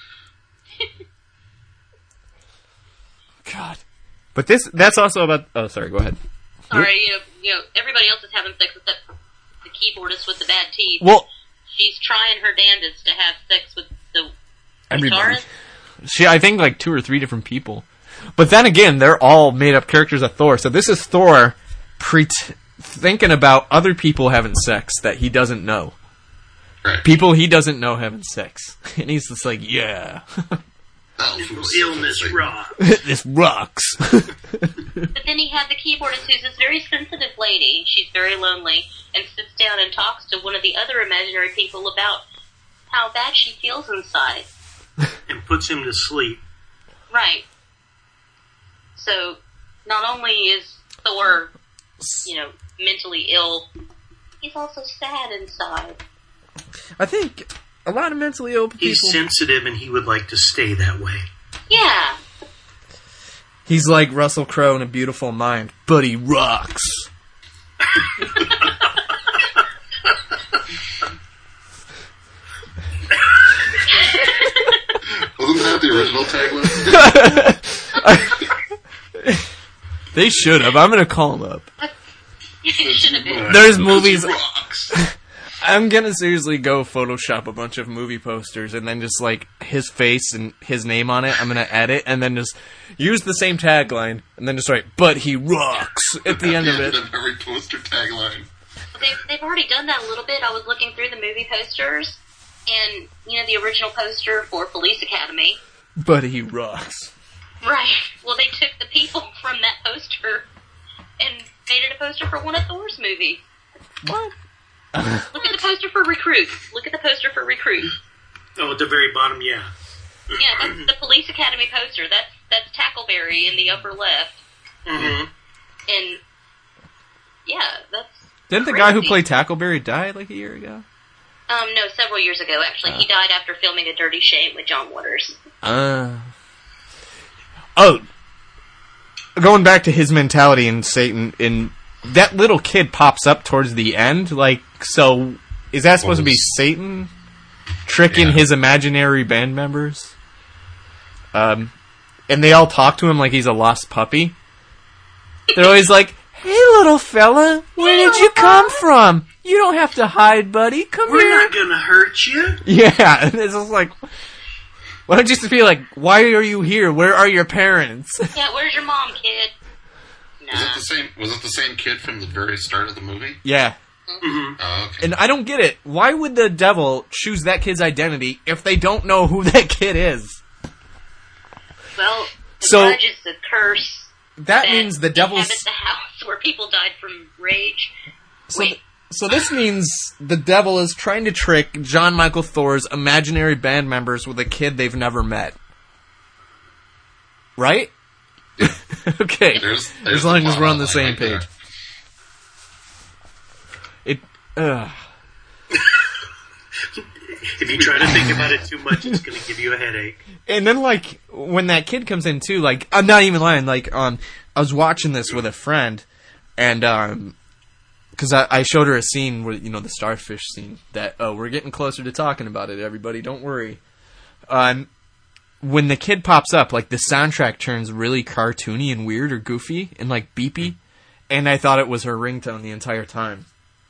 God. But that's also about... Oh, sorry, go ahead. Sorry, you know, everybody else is having sex except the keyboardist with the bad teeth. Well... She's trying her damnedest to have sex with the Everybody. guitarist. I think like 2 or 3 different people. But then again, they're all made up characters of Thor. So this is Thor thinking about other people having sex that he doesn't know. Right. People he doesn't know having sex. And he's just like, yeah. Illness rock. This rocks. But then he had the keyboardist who's this very sensitive lady. She's very lonely and sits down and talks to one of the other imaginary people about how bad she feels inside. And puts him to sleep. Right. So, not only is Thor, you know, mentally ill, he's also sad inside. I think a lot of mentally ill people... He's sensitive and he would like to stay that way. Yeah. He's like Russell Crowe in A Beautiful Mind, but he rocks. Wasn't that the original tagline? They should have. I'm going to call him up. It should have been. There's movies... Rocks. I'm going to seriously go Photoshop a bunch of movie posters and then just like his face and his name on it. I'm going to edit and then just use the same tagline and then just write, but he rocks at the end of it. Of every poster tagline. They've already done that a little bit. I was looking through the movie posters, and, you know, the original poster for Police Academy. But he rocks. Right. Well, they took the people from that poster and made it a poster for one of Thor's movies. What? Look at the poster for Recruit. Look at the poster for Recruit. Oh, at the very bottom, yeah. Yeah, that's the Police Academy poster. That's Tackleberry in the upper left. Mm-hmm. And, yeah, that's... Didn't the guy who played Tackleberry die like a year ago? No, several years ago, actually. He died after filming A Dirty Shame with John Waters. Oh. Going back to his mentality in Satan, that little kid pops up towards the end, like, so is that supposed to be Satan tricking his imaginary band members? And they all talk to him like he's a lost puppy. They're always like, Hey, little fella, where did you come from? You don't have to hide, buddy. Come We're here. not gonna hurt you. Yeah, and it's just like, why don't you just be like, why are you here? Where are your parents? Yeah, where's your mom, kid? Nah. Was it the same kid from the very start of the movie? Yeah. Mm-hmm. Oh, okay. And I don't get it. Why would the devil choose that kid's identity if they don't know who that kid is? Well, the So- grudge is the curse. That means the devil's... inhabit the house where people died from rage. So this means the devil is trying to trick John Michael Thor's imaginary band members with a kid they've never met. Right? Okay. There's as long the as we're on the plot same right there. page. If you try to think about it too much, it's going to give you a headache. And then, like, when that kid comes in, too, like, I'm not even lying, like, I was watching this with a friend, and, because I showed her a scene where, you know, the starfish scene, that, we're getting closer to talking about it, everybody, don't worry. When the kid pops up, like, the soundtrack turns really cartoony and weird or goofy and, like, beepy, and I thought it was her ringtone the entire time.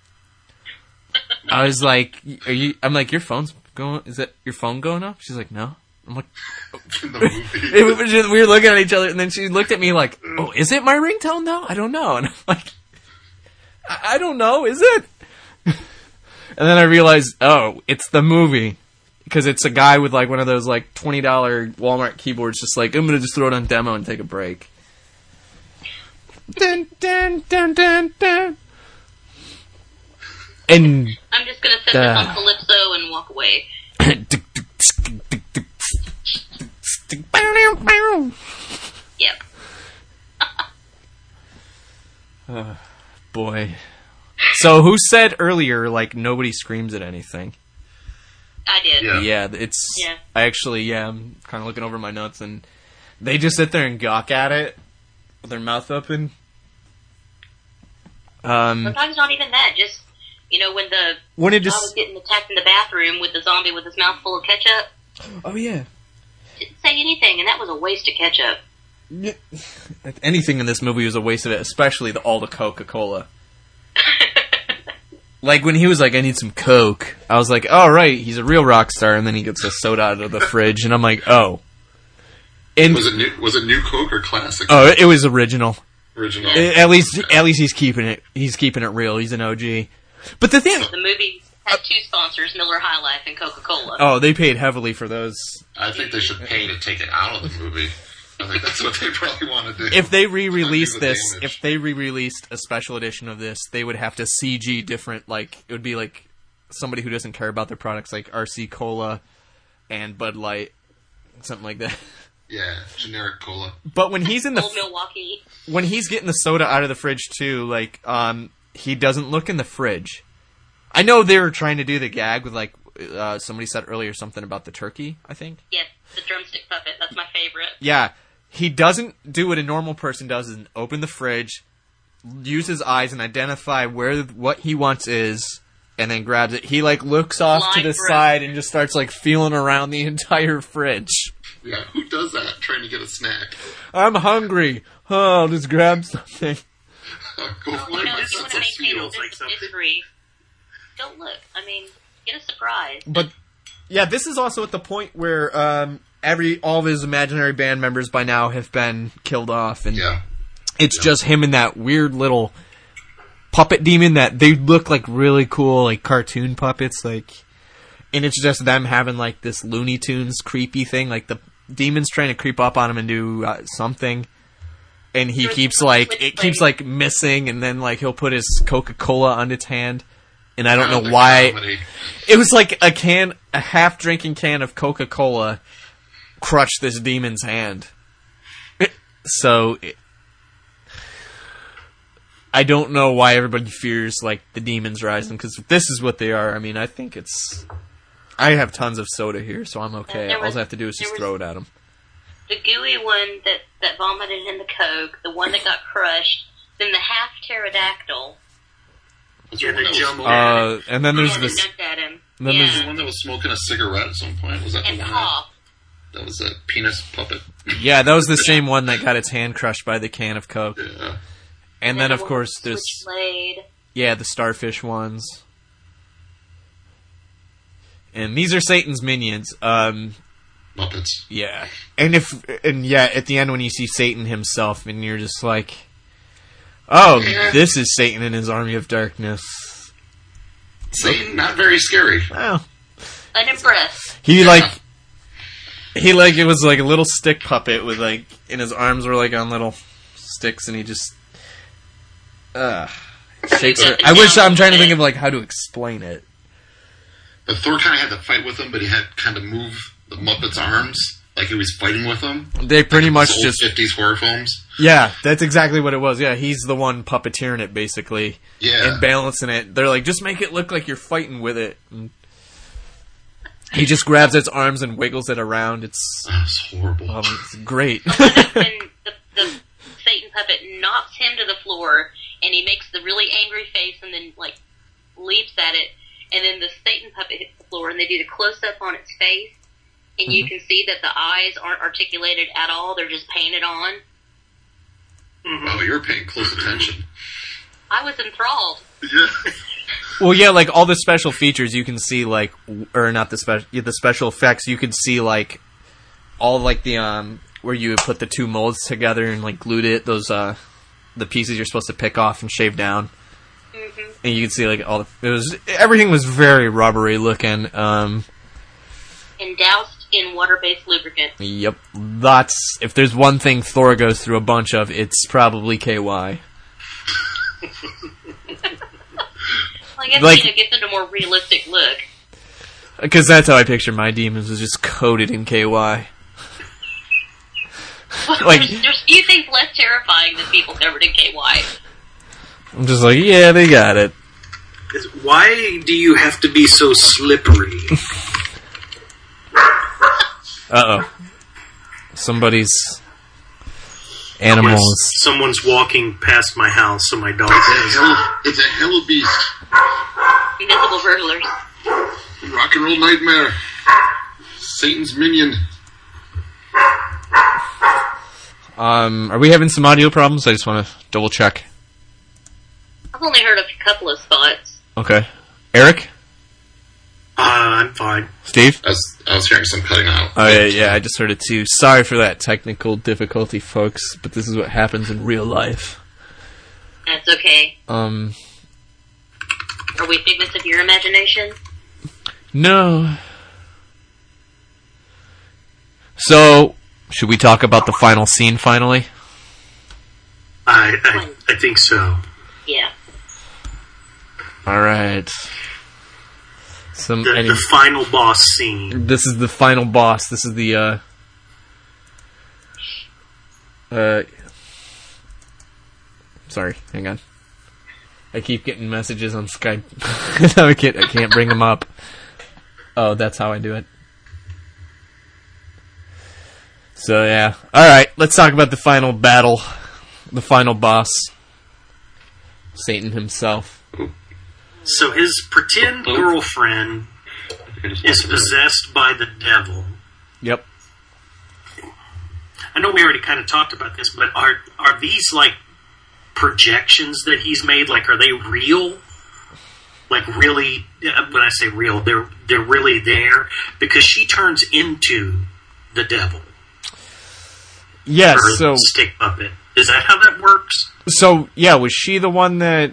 I was like, I'm like, your phone's going, is that your phone going off? She's like, no. I'm like, we were looking at each other, and then she looked at me like, oh, is it my ringtone though? I don't know. And I'm like, I don't know, is it? And then I realized, oh, it's the movie. Because it's a guy with like one of those like $20 Walmart keyboards, just like, I'm going to just throw it on demo and take a break. Dun, dun, dun, dun, dun. And I'm just gonna set this on Calypso and walk away. Yep. Boy. So who said earlier, like, nobody screams at anything? I did. Yeah, I'm kind of looking over my notes, and they just sit there and gawk at it with their mouth open. Sometimes not even that, just, you know, when I was getting attacked in the bathroom with the zombie with his mouth full of ketchup. Oh, yeah. Didn't say anything, and that was a waste of ketchup. Yeah. Anything in this movie was a waste of it, especially all the Coca-Cola. Like, when he was like, I need some Coke, I was like, oh, right, he's a real rock star, and then he gets a soda out of the fridge, and I'm like, oh. And was it new Coke or classic? Oh, it was original. Original. At least he's keeping it. He's keeping it real. He's an OG. But the thing, the movie had two sponsors, Miller High Life and Coca-Cola. Oh, they paid heavily for those. I think they should pay to take it out of the movie. I think that's what they probably want to do. If they re-released this, if they re-released a special edition of this, they would have to CG different. Like, it would be like somebody who doesn't care about their products, like RC Cola and Bud Light, something like that. Yeah, generic cola. But when he's in the Old Milwaukee, when he's getting the soda out of the fridge too, like, he doesn't look in the fridge. I know they were trying to do the gag with, like, somebody said earlier something about the turkey, I think. yes, the drumstick puppet. That's my favorite. Yeah, he doesn't do what a normal person does, and open the fridge, use his eyes and identify what he wants is, and then grabs it. He, like, looks off to the side and just starts, like, feeling around the entire fridge. Yeah, who does that, trying to get a snack? I'm hungry. Oh, I'll just grab something. Go You know, if you want to maintain a mystery, don't look. I mean, get a surprise. But, yeah, this is also at the point where all of his imaginary band members by now have been killed off, and it's just him and that weird little puppet demon that they look like really cool, like cartoon puppets, like, and it's just them having like this Looney Tunes creepy thing, like the demon's trying to creep up on him and do something, and he keeps like missing, and then like he'll put his Coca-Cola on its hand. And I don't know why. Comedy. It was like a half-drinking can of Coca-Cola crushed this demon's hand. I don't know why everybody fears, like, the demons rising, because if this is what they are, I mean, I think it's... I have tons of soda here, so I'm okay. All I have to do is just throw it at them. The gooey one that vomited in the Coke, the one that got crushed, then the half pterodactyl... Yeah, the jumbo. And then there's this. At him. Then there's the one that was smoking a cigarette at some point. Was that and the one? cough. That was a penis puppet. Yeah, that was the same one that got its hand crushed by the can of Coke. Yeah. And then of course there's Switchblade. Yeah, the starfish ones. And these are Satan's minions. Muppets. Yeah. And at the end when you see Satan himself and you're just like, oh, this is Satan and his army of darkness. Satan, not very scary. Well, Unimpressed. it was like a little stick puppet with like, and his arms were like on little sticks and he just, shakes her. I'm trying to think of like how to explain it. But Thor kind of had to fight with him, but he had kind of move the Muppets' arms like he was fighting with them. They pretty much old just 50s horror films. Yeah, that's exactly what it was. Yeah, he's the one puppeteering it basically. Yeah, and balancing it. They're like, just make it look like you're fighting with it. And he just grabs its arms and wiggles it around. It's horrible. It's great. When the Satan puppet knocks him to the floor, and he makes the really angry face, and then like leaps at it, and then the Satan puppet hits the floor, and they do the close up on its face, and you can see that the eyes aren't articulated at all; they're just painted on. Oh, you're paying close attention. I was enthralled. Yeah. Well, yeah, like all the special features you can see, like, or not the special effects. You can see like all like the where you put the two molds together and like glued it. Those the pieces you're supposed to pick off and shave down, and you can see like everything was very rubbery looking. And doused in water-based lubricant. Yep, if there's one thing Thor goes through a bunch of, it's probably KY. Well, I guess it gives it a more realistic look. Because that's how I picture my demons, was just coated in KY. Well, like, there's few things less terrifying than people covered in KY. I'm just like, yeah, they got it. Why do you have to be so slippery? Uh-oh. Somebody's animals. Someone's walking past my house, so my dog It's a hell beast. Invisible burglars. Rock and roll nightmare. Satan's minion. Are we having some audio problems? I just want to double check. I've only heard a couple of spots. Okay. Eric? I'm fine. Steve? I was hearing some cutting out. Oh, yeah, I just heard it too. Sorry for that technical difficulty, folks, but this is what happens in real life. That's okay. Are we figments of your imagination? No. So, should we talk about the final scene finally? I think so. Yeah. Alright. The final boss scene. This is the final boss. This is the, sorry, hang on. I keep getting messages on Skype. I can't bring them up. Oh, that's how I do it. So, yeah. Alright, let's talk about the final battle. The final boss. Satan himself. So his pretend girlfriend is possessed by the devil. Yep. I know we already kind of talked about this, but are these like projections that he's made? Like, are they real? Like, really? When I say real, they're really there because she turns into the devil. Yes. Her So stick puppet. Is that how that works? So yeah, was she the one that?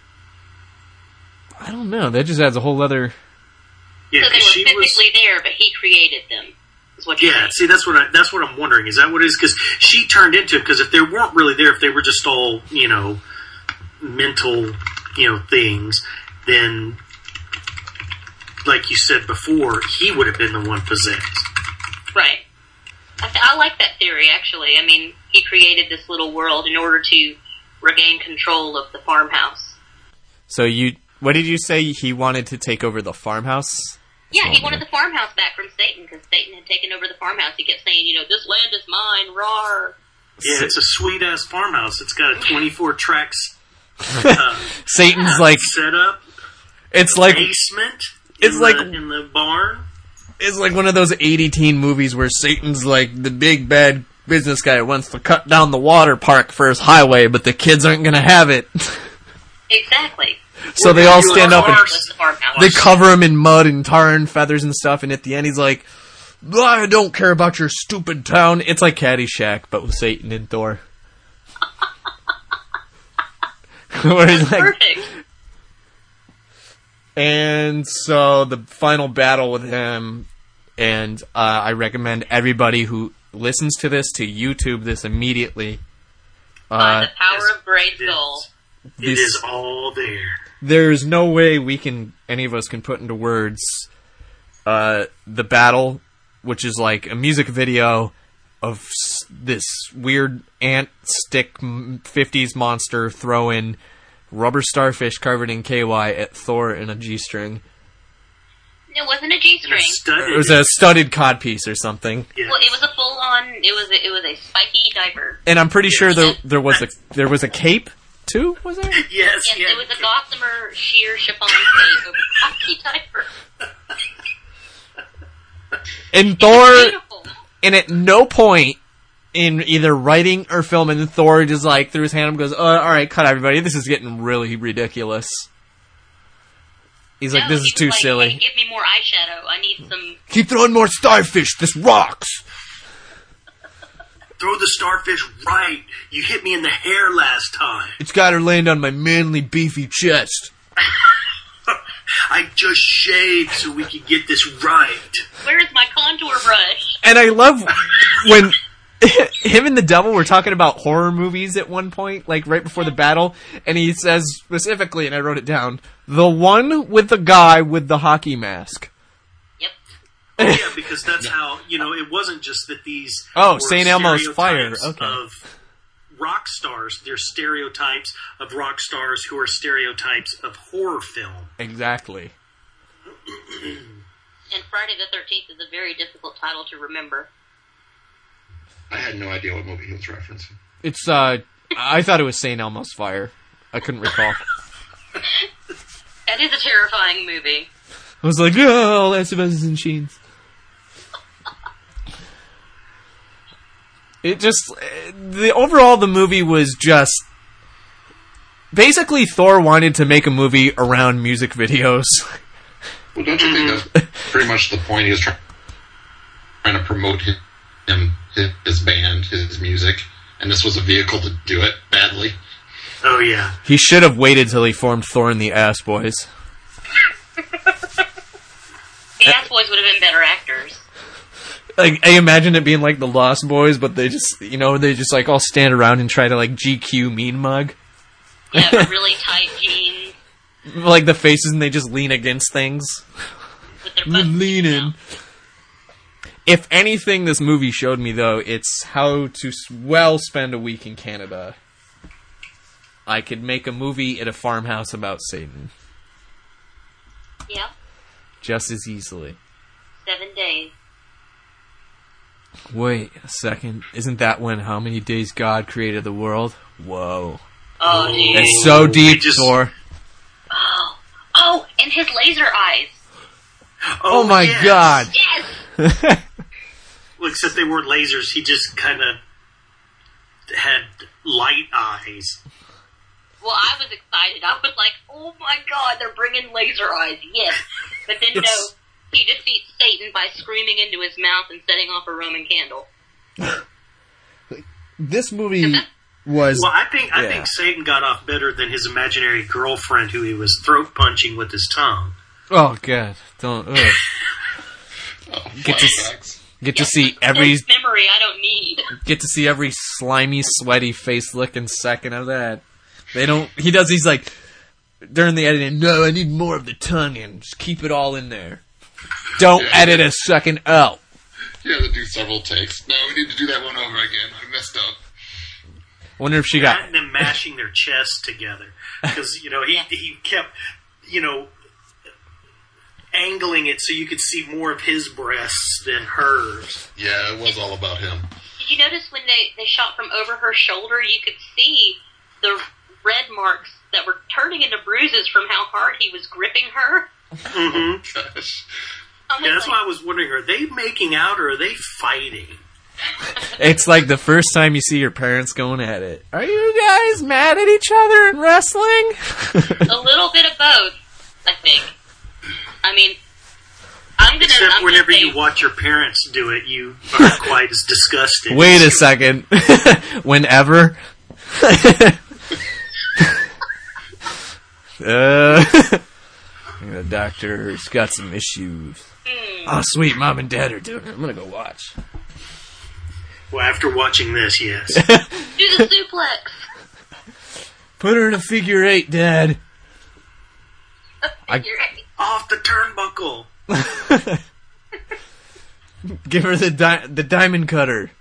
I don't know. That just adds a whole other. Yeah, so they were physically there, but he created them. Is what you're saying. See, that's what I'm wondering. Is that what it is? Because she turned into it. Because if they weren't really there, if they were just all mental things, then like you said before, he would have been the one possessed. Right. I like that theory. Actually, I mean, he created this little world in order to regain control of the farmhouse. So what did you say? He wanted to take over the farmhouse? Yeah, he wanted the farmhouse back from Satan because Satan had taken over the farmhouse. He kept saying, this land is mine, rawr. Yeah, it's a sweet-ass farmhouse. It's got a 24 tracks Satan's like... setup. It's like... basement. It's like... in the barn. It's like one of those 80 teen movies where Satan's like the big bad business guy wants to cut down the water park for his highway, but the kids aren't going to have it. Exactly. So they all stand up and they they cover him in mud and tar and feathers and stuff, and at the end he's like, I don't care about your stupid town. It's like Caddyshack, but with Satan and Thor. Where he's like, perfect. and so the final battle with him, and I recommend everybody who listens to this to YouTube this immediately. By the power of Grayskull. It is all there. There's no way any of us can put into words the battle, which is like a music video of this weird ant stick 50s monster throwing rubber starfish covered in KY at Thor in a G-string. It wasn't a G-string. It was a studded codpiece or something. Well, it was a full-on. It was a spiky diaper. And I'm pretty sure there was a cape too. Was there? Yes. It was a gossamer sheer chiffon cape over a spiky diaper. And Thor, and at no point in either writing or filming, Thor just like threw his hand up and goes, alright, cut everybody, this is getting really ridiculous. He's like, this is too silly. Hey, give me more eyeshadow, I need some... Keep throwing more starfish, this rocks! Throw the starfish right. You hit me in the hair last time. It's gotta land on my manly, beefy chest. I just shaved so we could get this right. Where's my contour brush? And I love when him and the devil were talking about horror movies at one point, like right before the battle, and he says specifically, and I wrote it down, the one with the guy with the hockey mask. Yep. Oh, yeah, because that's how, it wasn't just that these St. Elmo's Fire. Okay. Of rock stars. They're stereotypes of rock stars who are stereotypes of horror film. Exactly. And Friday the 13th is a very difficult title to remember. I had no idea what movie he was referencing. It's, I thought it was St. Elmo's Fire. I couldn't recall. That is a terrifying movie. I was like, oh, Last of Us is in Sheens. It just... the movie was just... Basically, Thor wanted to make a movie around music videos. Well, don't you think that's pretty much the point? He was trying to promote his band, his music, and this was a vehicle to do it badly. Oh, yeah. He should have waited till he formed Thor and the Ass Boys. The Ass Boys would have been better actors. Like, I imagine it being like the Lost Boys, but they just, they just like all stand around and try to like GQ mean mug. Yeah, really tight jeans. Like the faces, and they just lean against things. With their butts leaning. If anything this movie showed me, though, it's how to spend a week in Canada. I could make a movie at a farmhouse about Satan. Yeah. Just as easily. 7 days. Wait a second. Isn't that when How Many Days God Created the World? Whoa. Oh, geez. It's so deep, Thor. Oh, and his laser eyes. Oh my God. Yes! Well, except they weren't lasers. He just kind of had light eyes. Well, I was excited. I was like, oh my God, they're bringing laser eyes. Yes. But then, no, he defeats Satan by screaming into his mouth and setting off a Roman candle. This movie was... Well, I think Satan got off better than his imaginary girlfriend who he was throat punching with his tongue. Oh, God. Don't... Get to see every... memory I don't need. Get to see every slimy, sweaty, face-licking second of that. He's like, during the editing, no, I need more of the tongue and just keep it all in there. Don't edit a second out. You had to do several takes. No, we need to do that one over again. I messed up. Wonder if she got... And them mashing their chests together. Because, he kept, angling it so you could see more of his breasts than hers. Yeah, it was all about him. Did you notice when they shot from over her shoulder, you could see the red marks that were turning into bruises from how hard he was gripping her? Mm-hmm. Gosh. Yeah, that's why I was wondering, are they making out or are they fighting? It's like the first time you see your parents going at it. Are you guys mad at each other in wrestling? A little bit of both, I think. I mean, Except whenever you watch your parents do it, you aren't quite as disgusted. Wait a second. Whenever? The doctor's got some issues. Oh, sweet, Mom and Dad are doing it. I'm gonna go watch. Well, after watching this, yes. Do the suplex. Put her in a figure 8, Dad. Figure 8. Off the turnbuckle. Give her the diamond cutter.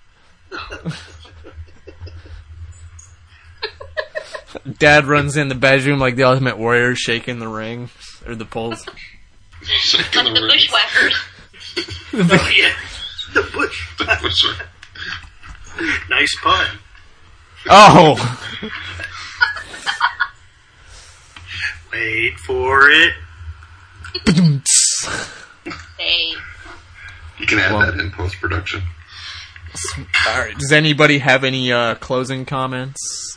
Dad runs in the bedroom like the Ultimate Warrior, shaking the ring or the poles. Like the bushwhackers. Oh yeah, the bushwhackers. Nice pun. Oh. Wait for it. Hey. You can add that in post-production. Alright, does anybody have any closing comments?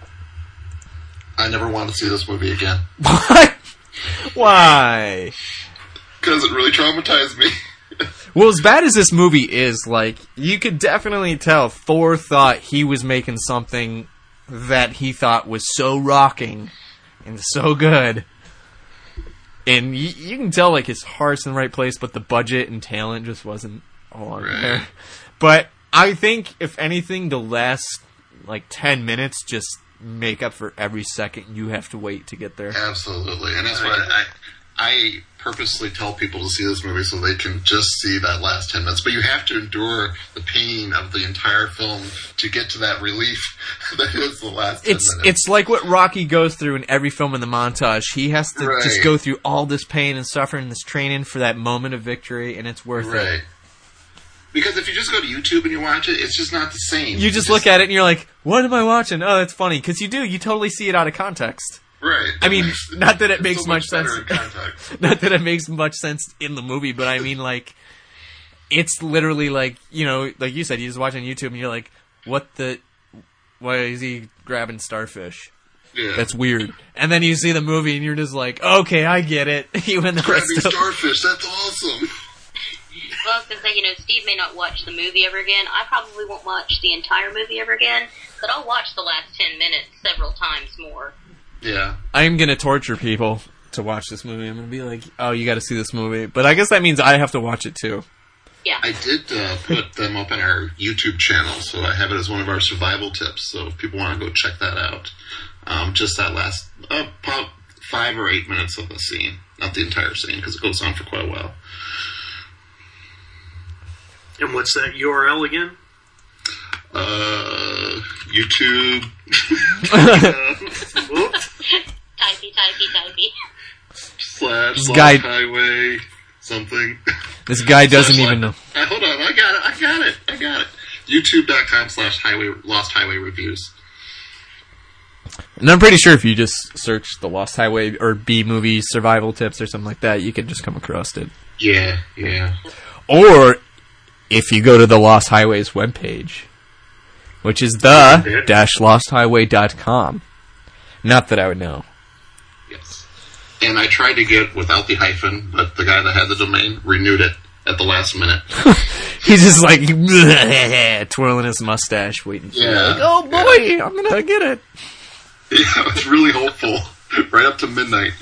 I never want to see this movie again. What? Why? Because it really traumatized me. Well, as bad as this movie is, like, you could definitely tell Thor thought he was making something that he thought was so rocking and so good. And you can tell, like, his heart's in the right place, but the budget and talent just wasn't all on there. But I think, if anything, the last, like, 10 minutes just make up for every second you have to wait to get there. Absolutely. And that's why I purposely tell people to see this movie so they can just see that last 10 minutes. But you have to endure the pain of the entire film to get to that relief that is the last 10 minutes. It's like what Rocky goes through in every film in the montage. He has to just go through all this pain and suffering, this training for that moment of victory, and it's worth it. Because if you just go to YouTube and you watch it, it's just not the same. You just look at it and you're like, what am I watching? Oh, that's funny. Because you totally see it out of context. Right. I mean, not that it makes so much sense. Not that it makes much sense in the movie, but I mean, like, it's literally like, you know, like you said, you just watch on YouTube and you're like, why is he grabbing starfish? Yeah. That's weird. And then you see the movie and you're just like, okay, I get it. Even the grabbing rest of starfish, that's awesome. Well, I was going to say, Steve may not watch the movie ever again. I probably won't watch the entire movie ever again, but I'll watch the last 10 minutes several times more. Yeah. I'm going to torture people to watch this movie. I'm going to be like, oh, you got to see this movie. But I guess that means I have to watch it too. Yeah. I did put them up on our YouTube channel, so I have it as one of our survival tips. So if people want to go check that out, just that last 5 or 8 minutes of the scene, not the entire scene, because it goes on for quite a while. And what's that URL again? YouTube. Typey. / highway something. This guy doesn't even know. Hold on, I got it. YouTube.com/ Lost Highway Reviews. And I'm pretty sure if you just search the Lost Highway or B-movie survival tips or something like that, you could just come across it. Yeah. Or if you go to the Lost Highways webpage, which is the-losthighway.com. Not that I would know. Yes. And I tried to get without the hyphen, but the guy that had the domain renewed it at the last minute. He's just like twirling his mustache, waiting for like, oh boy, I'm going to get it. Yeah, it's really hopeful. Right up to midnight.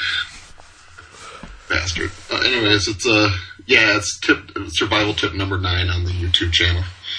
Bastard. Anyways, it's survival tip number 9 on the YouTube channel.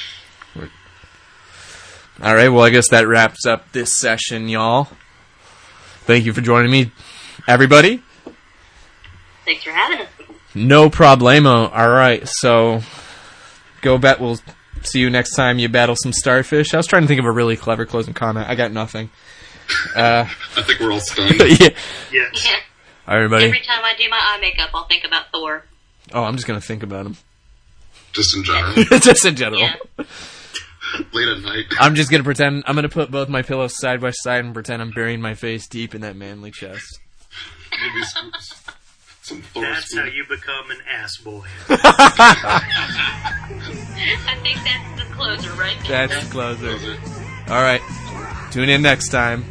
Alright, well I guess that wraps up this session, y'all. Thank you for joining me, everybody. Thanks for having us. No problemo. Alright, so we'll see you next time you battle some starfish. I was trying to think of a really clever closing comment. I got nothing. I think we're all stunned. Yeah. Yes. Alright, everybody. Every time I do my eye makeup, I'll think about Thor. Oh, I'm just going to think about him. Just in general? Just in general. Yeah. Late at night. I'm just going to pretend, I'm going to put both my pillows side by side and pretend I'm burying my face deep in that manly chest. Maybe some Thor That's spoon. how you become an ass boy. I think that's the closer, right? That's the closer. All right. Tune in next time.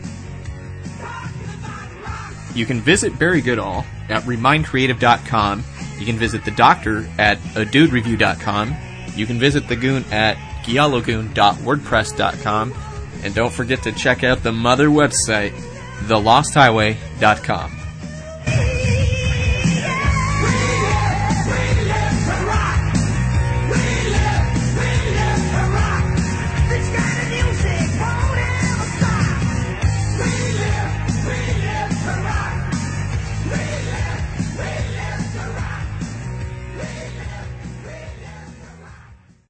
You can visit Barry Goodall at remindcreative.com. You can visit the Doctor at adudereview.com. You can visit the Goon at giallogoon.wordpress.com. And don't forget to check out the mother website, thelosthighway.com.